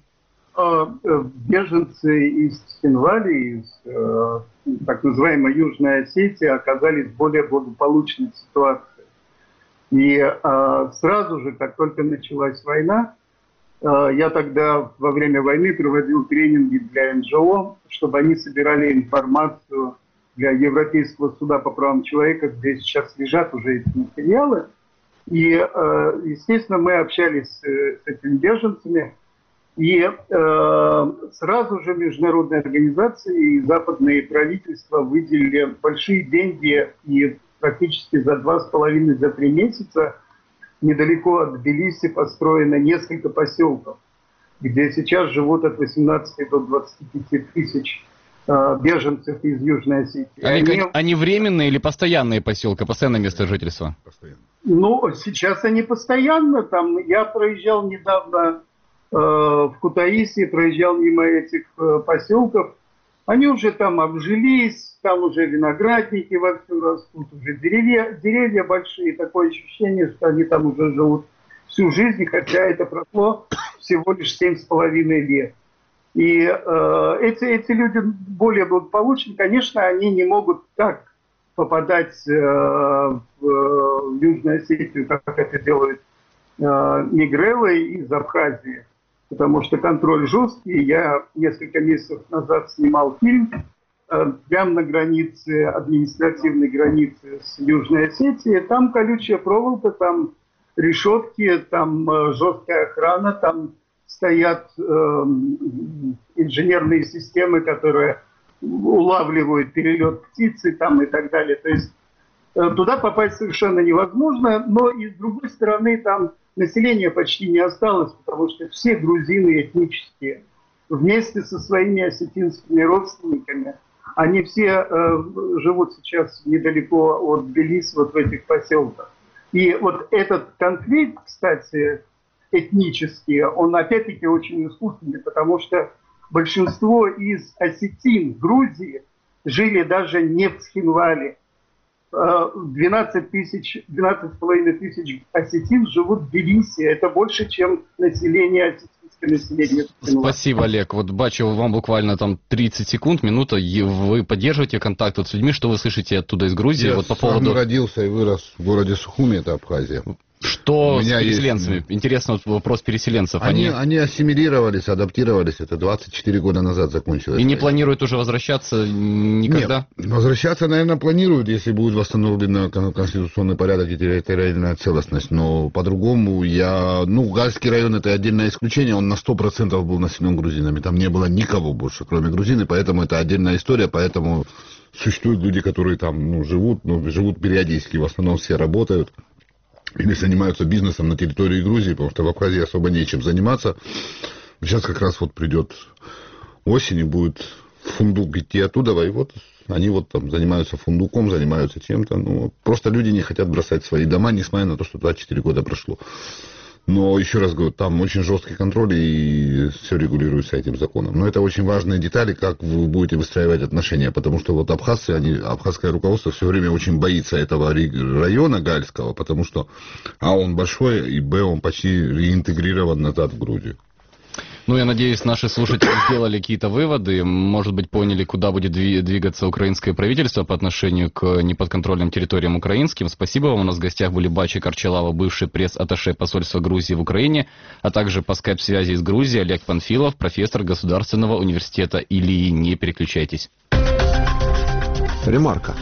Беженцы из Цхинвали, из э, так называемой Южной Осетии, оказались в более благополучной ситуации. И э, сразу же, как только началась война, э, я тогда во время войны проводил тренинги для эн джи о, чтобы они собирали информацию для Европейского суда по правам человека, где сейчас лежат уже эти материалы. И, э, естественно, мы общались с, с этими беженцами. И э, сразу же международные организации и западные правительства выделили большие деньги, и практически за два с половиной, за три месяца недалеко от Тбилиси построено несколько поселков, где сейчас живут от восемнадцати до двадцати пяти тысяч э, беженцев из Южной Осетии. Они, они... они временные или постоянные поселки, постоянное место жительства? Постоянно. Ну, сейчас они постоянно. Там я проезжал недавно в Кутаиси, проезжал мимо этих поселков, они уже там обжились, там уже виноградники вовсю растут, уже деревья, деревья большие, такое ощущение, что они там уже живут всю жизнь, хотя это прошло всего лишь семь с половиной лет. И э, эти, эти люди более благополучны, конечно, они не могут так попадать э, в, в Южную Осетию, как это делают э, мигрелы из Абхазии, потому что контроль жесткий. Я несколько месяцев назад снимал фильм э, прямо на границе, административной границе с Южной Осетией. Там колючая проволока, там решетки, там э, жесткая охрана, там стоят э, инженерные системы, которые улавливают перелет птицы там и так далее. То есть э, туда попасть совершенно невозможно, но и с другой стороны там населения почти не осталось, потому что все грузины этнические, вместе со своими осетинскими родственниками, они все э, живут сейчас недалеко от Тбилиси, вот в этих поселках. И вот этот конфликт, кстати, этнический, он опять-таки очень искусственный, потому что большинство из осетин в Грузии жили даже не в Цхинвале. двенадцать тысяч, двенадцать с половиной тысяч осетин живут в Тбилиси. Это больше, чем население осетинское население. Спасибо, Олег. Вот бачу, вам буквально там тридцать секунд, минута. Вы поддерживаете контакт вот с людьми, что вы слышите оттуда из Грузии? Я вот по сам поводу... родился и вырос в городе Сухуми, это Абхазия. Что с переселенцами? Есть... Интересно вот вопрос переселенцев. Они, они... они ассимилировались, адаптировались. Это двадцать четыре года назад закончилось. И не планируют уже возвращаться никогда? Нет. Возвращаться, наверное, планируют, если будет восстановлен конституционный порядок и территориальная целостность. Но по-другому я... Ну, Гальский район — это отдельное исключение. Он на сто процентов был населен грузинами. Там не было никого больше, кроме грузин. И поэтому это отдельная история. Поэтому существуют люди, которые там ну, живут, но живут периодически. В основном все работают или занимаются бизнесом на территории Грузии, потому что в Абхазии особо нечем заниматься. Сейчас как раз вот придет осень и будет фундук идти оттуда, и вот они вот там занимаются фундуком, занимаются чем-то. Ну, просто люди не хотят бросать свои дома, несмотря на то, что двадцать четыре года прошло. Но, еще раз говорю, там очень жесткий контроль, и все регулируется этим законом. Но это очень важные детали, как вы будете выстраивать отношения, потому что вот абхазцы, они, абхазское руководство все время очень боится этого района Гальского, потому что, а, он большой, и, б, он почти реинтегрирован назад в Грузию. Ну, я надеюсь, наши слушатели сделали какие-то выводы, может быть, поняли, куда будет двигаться украинское правительство по отношению к неподконтрольным территориям украинским. Спасибо вам. У нас в гостях были Бачи Карчалава, бывший пресс-атташе посольства Грузии в Украине, а также по скайп-связи из Грузии Олег Панфилов, профессор Государственного университета Илии. Не переключайтесь. Ремарка.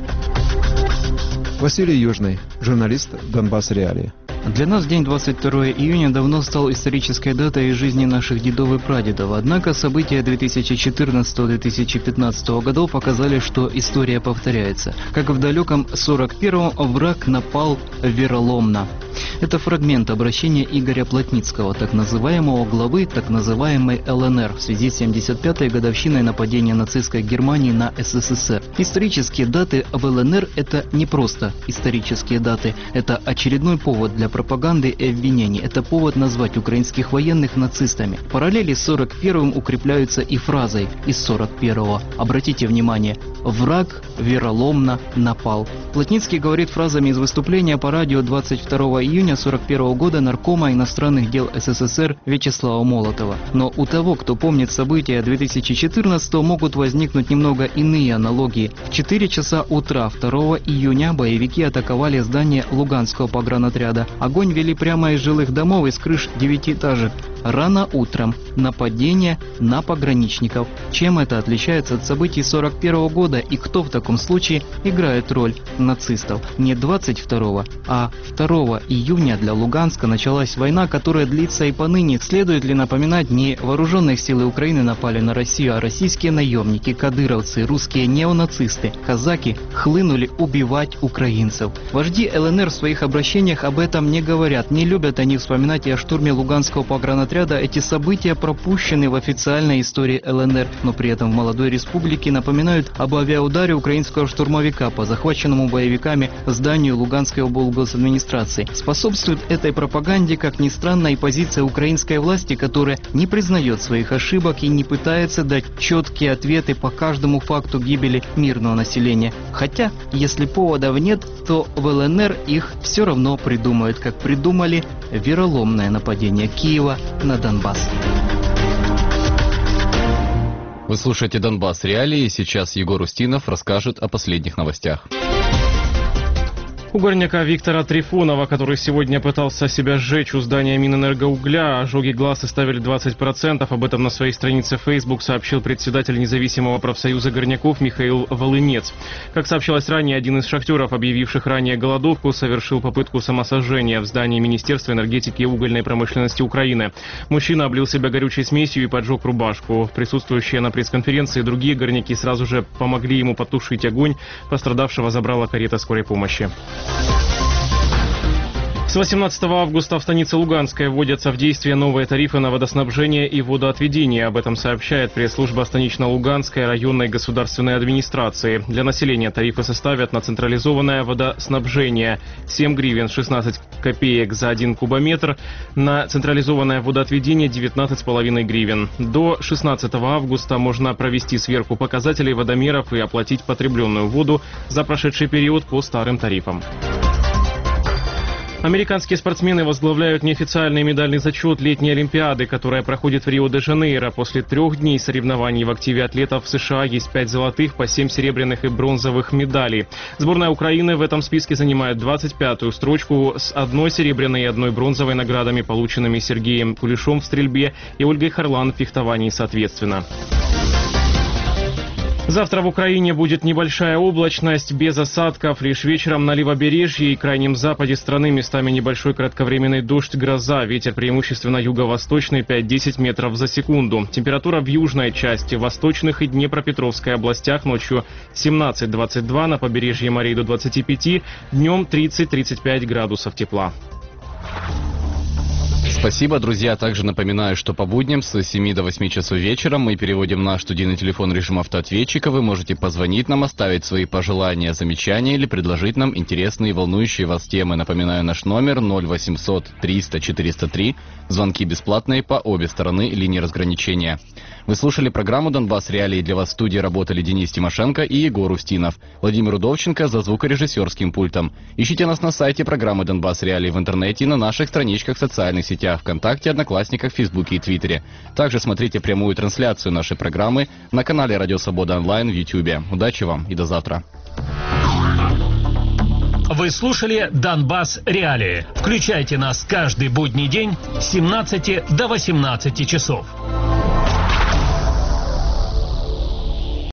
Василий Южный, журналист «Донбасс Реалии». Для нас день двадцать второго июня давно стал исторической датой из жизни наших дедов и прадедов. Однако события две тысячи четырнадцатого — две тысячи пятнадцатого годов показали, что история повторяется. Как в далеком сорок первом враг напал вероломно. Это фрагмент обращения Игоря Плотницкого, так называемого главы так называемой эл эн эр в связи с семьдесят пятой годовщиной нападения нацистской Германии на эс эс эс эр. Исторические даты в эл эн эр – это не просто исторические даты, это очередной повод для пропаганды и обвинений. Это повод назвать украинских военных нацистами. Параллели с сорок первым укрепляются и фразой из сорок первого. Обратите внимание, враг вероломно напал. Плотницкий говорит фразами из выступления по радио двадцать второго июня сорок первого года наркома иностранных дел эс эс эс эр Вячеслава Молотова. Но у того, кто помнит события две тысячи четырнадцатого, могут возникнуть немного иные аналогии. В четыре часа утра второго июня боевики атаковали здание Луганского погранотряда. Огонь вели прямо из жилых домов, из крыш девятиэтажек. Рано утром нападение на пограничников. Чем это отличается от событий сорок первого года и кто в таком случае играет роль нацистов? Не двадцать второго, а второго июня для Луганска началась война, которая длится и поныне. Следует ли напоминать, не вооруженные силы Украины напали на Россию, а российские наемники, кадыровцы, русские неонацисты, казаки хлынули убивать украинцев. Вожди эл эн эр в своих обращениях об этом не говорят. Не любят они вспоминать и о штурме Луганского погранотряда. Эти события пропущены в официальной истории эл эн эр, но при этом в молодой республике напоминают об авиаударе украинского штурмовика по захваченному боевиками зданию Луганской облгосадминистрации. Способствует этой пропаганде, как ни странно, и позиция украинской власти, которая не признает своих ошибок и не пытается дать четкие ответы по каждому факту гибели мирного населения. Хотя, если поводов нет, то в эл эн эр их все равно придумают, как придумали вероломное нападение Киева на Донбасс. Вы слушаете «Донбасс Реалии», и сейчас Егор Устинов расскажет о последних новостях. У горняка Виктора Трифонова, который сегодня пытался себя сжечь у здания Минэнергоугля, ожоги глаз составили двадцать процентов. Об этом на своей странице Facebook сообщил председатель независимого профсоюза горняков Михаил Волынец. Как сообщалось ранее, один из шахтеров, объявивших ранее голодовку, совершил попытку самосожжения в здании Министерства энергетики и угольной промышленности Украины. Мужчина облил себя горючей смесью и поджег рубашку. Присутствующие на пресс-конференции другие горняки сразу же помогли ему потушить огонь. Пострадавшего забрала карета скорой помощи. С восемнадцатого августа в станице Луганской вводятся в действие новые тарифы на водоснабжение и водоотведение. Об этом сообщает пресс-служба станично-Луганской районной государственной администрации. Для населения тарифы составят на централизованное водоснабжение семь гривен шестнадцать копеек за один кубометр, на централизованное водоотведение девятнадцать с половиной гривен. До шестнадцатого августа можно провести сверку показателей водомеров и оплатить потребленную воду за прошедший период по старым тарифам. Американские спортсмены возглавляют неофициальный медальный зачет летней Олимпиады, которая проходит в Рио-де-Жанейро. После трех дней соревнований в активе атлетов в США есть пять золотых, по семь серебряных и бронзовых медалей. Сборная Украины в этом списке занимает двадцать пятую строчку с одной серебряной и одной бронзовой наградами, полученными Сергеем Кулешом в стрельбе и Ольгой Харлан в фехтовании соответственно. Завтра в Украине будет небольшая облачность, без осадков. Лишь вечером на левобережье и крайнем западе страны местами небольшой кратковременный дождь, гроза. Ветер преимущественно юго-восточный, пять-десять метров за секунду. Температура в южной части, восточных и Днепропетровской областях ночью семнадцать-двадцать два, на побережье морей до двадцати пяти, днем тридцать-тридцать пять градусов тепла. Спасибо, друзья. Также напоминаю, что по будням с семи до восьми часов вечера мы переводим наш студийный телефон в режим автоответчика. Вы можете позвонить нам, оставить свои пожелания, замечания или предложить нам интересные и волнующие вас темы. Напоминаю, наш номер ноль восемьсот триста четыреста три. Звонки бесплатные по обе стороны линии разграничения. Вы слушали программу «Донбасс Реалии». Для вас в студии работали Денис Тимошенко и Егор Устинов. Владимир Удовченко за звукорежиссерским пультом. Ищите нас на сайте программы «Донбасс Реалии» в интернете и на наших страничках в социальных сетях ВКонтакте, Одноклассниках, Фейсбуке и Твиттере. Также смотрите прямую трансляцию нашей программы на канале «Радио Свобода онлайн» в Ютьюбе. Удачи вам и до завтра. Вы слушали «Донбасс Реалии». Включайте нас каждый будний день с семнадцати до восемнадцати часов.